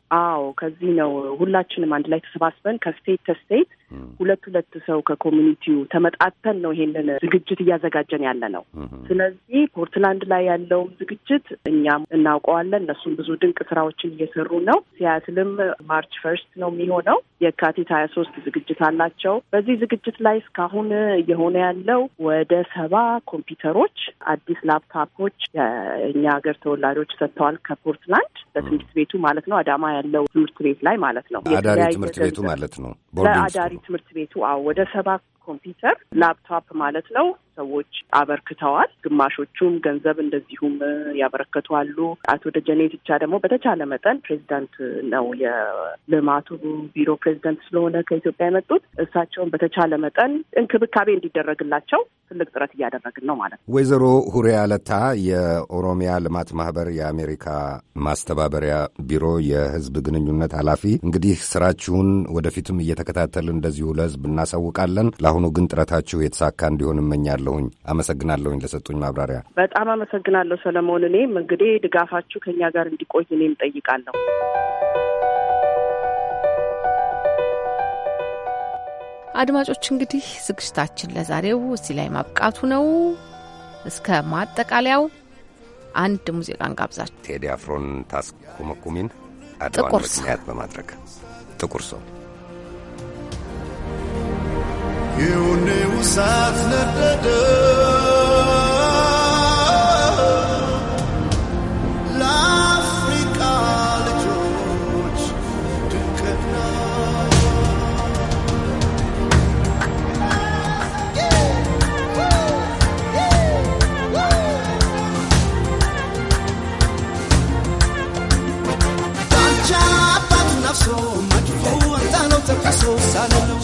ከዚህ ነው ሁላችንም አንድ ላይ ተሰባስበን ከስቴት ተስቴት ሁለት ሰው ከኮሚኒቲው ተመጣጣን ነው ይሄንን ዝግጅት እያዘጋጀን ያለ ነው። ስለዚህ ፖርትላንድ ላይ ያለውም ዝግጅት እኛም እናውቀዋለን። እነሱም ብዙ ድንቅ ስራዎችን እየሰሩ ነው። ሲያትልም ማርች 1 ነው የሚሆነው። የካቲት 23 ዝግጅት አላቸው። በዚህ ዝግጅት ላይ እስካሁን እየሆነ ያለው ወደ 70 ኮምፒውተሮች፣ አዲስ ላፕቶፖች የእኛ ሀገር ተወላጆች ሰጥተዋል ከፖርትላንድ ለትምህርት ቤቱ ማለት ነው። አዳማ ያለው ትምህርት ቤት ላይ ማለት ነው። አዳሪ ትምህርት ቤቱ ማለት ነው። ለአዳሪ ትምህርት ቤቱ ወደ 70 ኮምፒውተር ላፕቶፕ ማለት ነው ሰዎች አበርክተዋል። ግማሾቹም ገንዘብ እንደዚሁም ያበረከቱ አሉ። አቶ ደጀኔ ብቻ ደግሞ በተቻለ መጠን ፕሬዚዳንት ነው የልማቱ ቢሮ ፕሬዚዳንት ስለሆነ ከኢትዮጵያ የመጡት እሳቸውን በተቻለ መጠን እንክብካቤ እንዲደረግላቸው ትልቅ ጥረት እያደረግን ነው ማለት ነው። ወይዘሮ ሁሪያ ለታ የኦሮሚያ ልማት ማህበር የአሜሪካ ማስተባበሪያ ቢሮ የህዝብ ግንኙነት ኃላፊ፣ እንግዲህ ስራችሁን ወደፊትም እየተከታተልን እንደዚሁ ለህዝብ እናሳውቃለን። ለአሁኑ ግን ጥረታችሁ የተሳካ እንዲሆን እመኛለሁ። አመሰግናለሁኝ ለሰጡኝ ማብራሪያ። በጣም አመሰግናለሁ ሰለሞን። እኔም እንግዲህ ድጋፋችሁ ከኛ ጋር እንዲቆይ እኔም ጠይቃለሁ። አድማጮች እንግዲህ ዝግጅታችን ለዛሬው እዚህ ላይ ማብቃቱ ነው። እስከ ማጠቃለያው አንድ ሙዚቃን ጋብዛችሁ ቴዲ አፍሮን ታስኮመኩሚን አድዋን ምክንያት በማድረግ ጥቁር ሰው የሆነው እሳት ነደደ ለአፍሪካ ልጆች ድንቅና ዳንቻ አባት ነፍሶ መድፎ ወጣነው ተቀሶ ሳለልዋ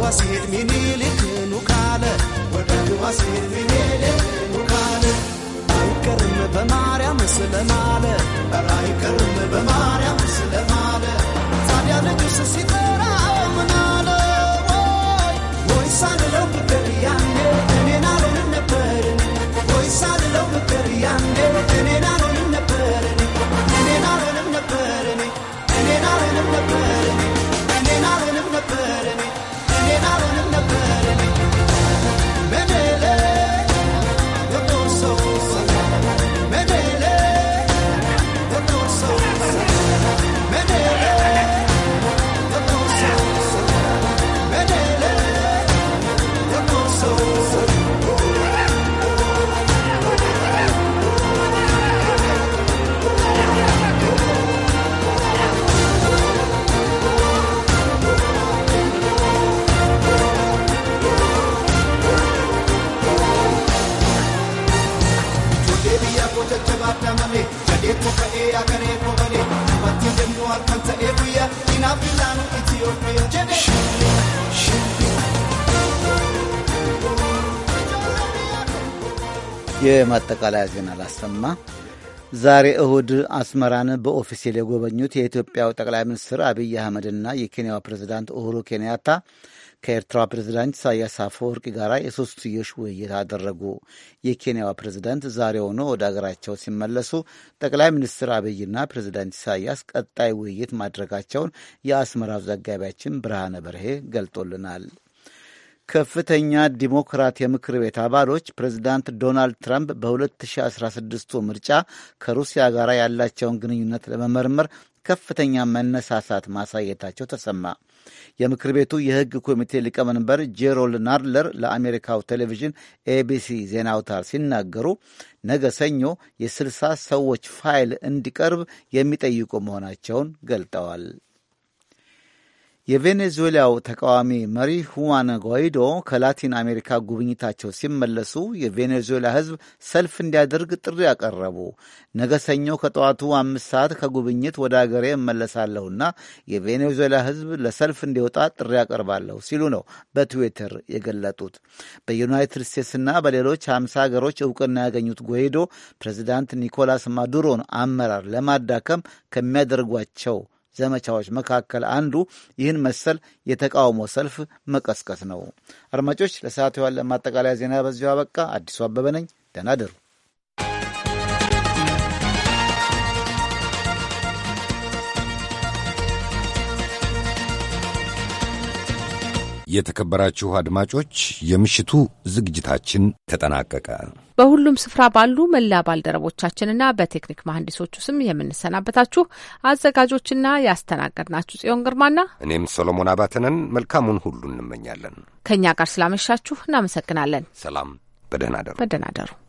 ሲሄድ ሚኒሊክ ኑካለ ወደ አድዋ ሲሄድ ሚኒሊክ ኑካለ አይቀርም በማርያም ስለማለ አይቀርም በማርያም ስለማለ ታዲያ ልጁስ ሲጠራው ምን አለ ወይ ሳልለው ፍቅር ያኔ እኔን አልሆንም ነበር ወይ ሳልለው ፍቅር ያኔ እኔን አልሆንም ነበር እኔን አልሆንም ነበር እኔን አልሆንም ነበር እኔን አልሆንም ነበር እኔን አልሆንም ነበር የማጠቃለያ ዜና ላሰማ። ዛሬ እሁድ አስመራን በኦፊሴል የጎበኙት የኢትዮጵያው ጠቅላይ ሚኒስትር አብይ አህመድና የኬንያው ፕሬዝዳንት ኡሁሩ ኬንያታ ከኤርትራ ፕሬዝዳንት ኢሳያስ አፈወርቂ ጋር የሶስትዮሽ ውይይት አደረጉ። የኬንያዋ ፕሬዝዳንት ዛሬውኑ ወደ አገራቸው ሲመለሱ ጠቅላይ ሚኒስትር አብይና ፕሬዝዳንት ኢሳያስ ቀጣይ ውይይት ማድረጋቸውን የአስመራው ዘጋቢያችን ብርሃነ በርሄ ገልጦልናል። ከፍተኛ ዲሞክራት የምክር ቤት አባሎች ፕሬዝዳንት ዶናልድ ትራምፕ በ2016 ምርጫ ከሩሲያ ጋር ያላቸውን ግንኙነት ለመመርመር ከፍተኛ መነሳሳት ማሳየታቸው ተሰማ። የምክር ቤቱ የሕግ ኮሚቴ ሊቀመንበር ጄሮልድ ናድለር ለአሜሪካው ቴሌቪዥን ኤቢሲ ዜና አውታር ሲናገሩ ነገ ሰኞ የ60 ሰዎች ፋይል እንዲቀርብ የሚጠይቁ መሆናቸውን ገልጠዋል። የቬኔዙዌላው ተቃዋሚ መሪ ሁዋን ጓይዶ ከላቲን አሜሪካ ጉብኝታቸው ሲመለሱ የቬኔዙዌላ ሕዝብ ሰልፍ እንዲያደርግ ጥሪ ያቀረቡ። ነገ ሰኞ ከጠዋቱ 5 ሰዓት ከጉብኝት ወደ አገሬ እመለሳለሁና የቬኔዙዌላ ሕዝብ ለሰልፍ እንዲወጣ ጥሪ ያቀርባለሁ ሲሉ ነው በትዊተር የገለጡት። በዩናይትድ ስቴትስና በሌሎች 50 ሀገሮች እውቅና ያገኙት ጓይዶ ፕሬዚዳንት ኒኮላስ ማዱሮን አመራር ለማዳከም ከሚያደርጓቸው ዘመቻዎች መካከል አንዱ ይህን መሰል የተቃውሞ ሰልፍ መቀስቀስ ነው። አድማጮች፣ ለሰዓቱ ያለ ማጠቃለያ ዜና በዚሁ አበቃ። አዲሱ አበበ ነኝ። ደህና እደሩ። የተከበራችሁ አድማጮች፣ የምሽቱ ዝግጅታችን ተጠናቀቀ። በሁሉም ስፍራ ባሉ መላ ባልደረቦቻችንና በቴክኒክ መሐንዲሶቹ ስም የምንሰናበታችሁ አዘጋጆችና ያስተናገድናችሁ ጽዮን ግርማና እኔም ሰሎሞን አባተነን መልካሙን ሁሉ እንመኛለን። ከእኛ ጋር ስላመሻችሁ እናመሰግናለን። ሰላም፣ በደህና አደሩ።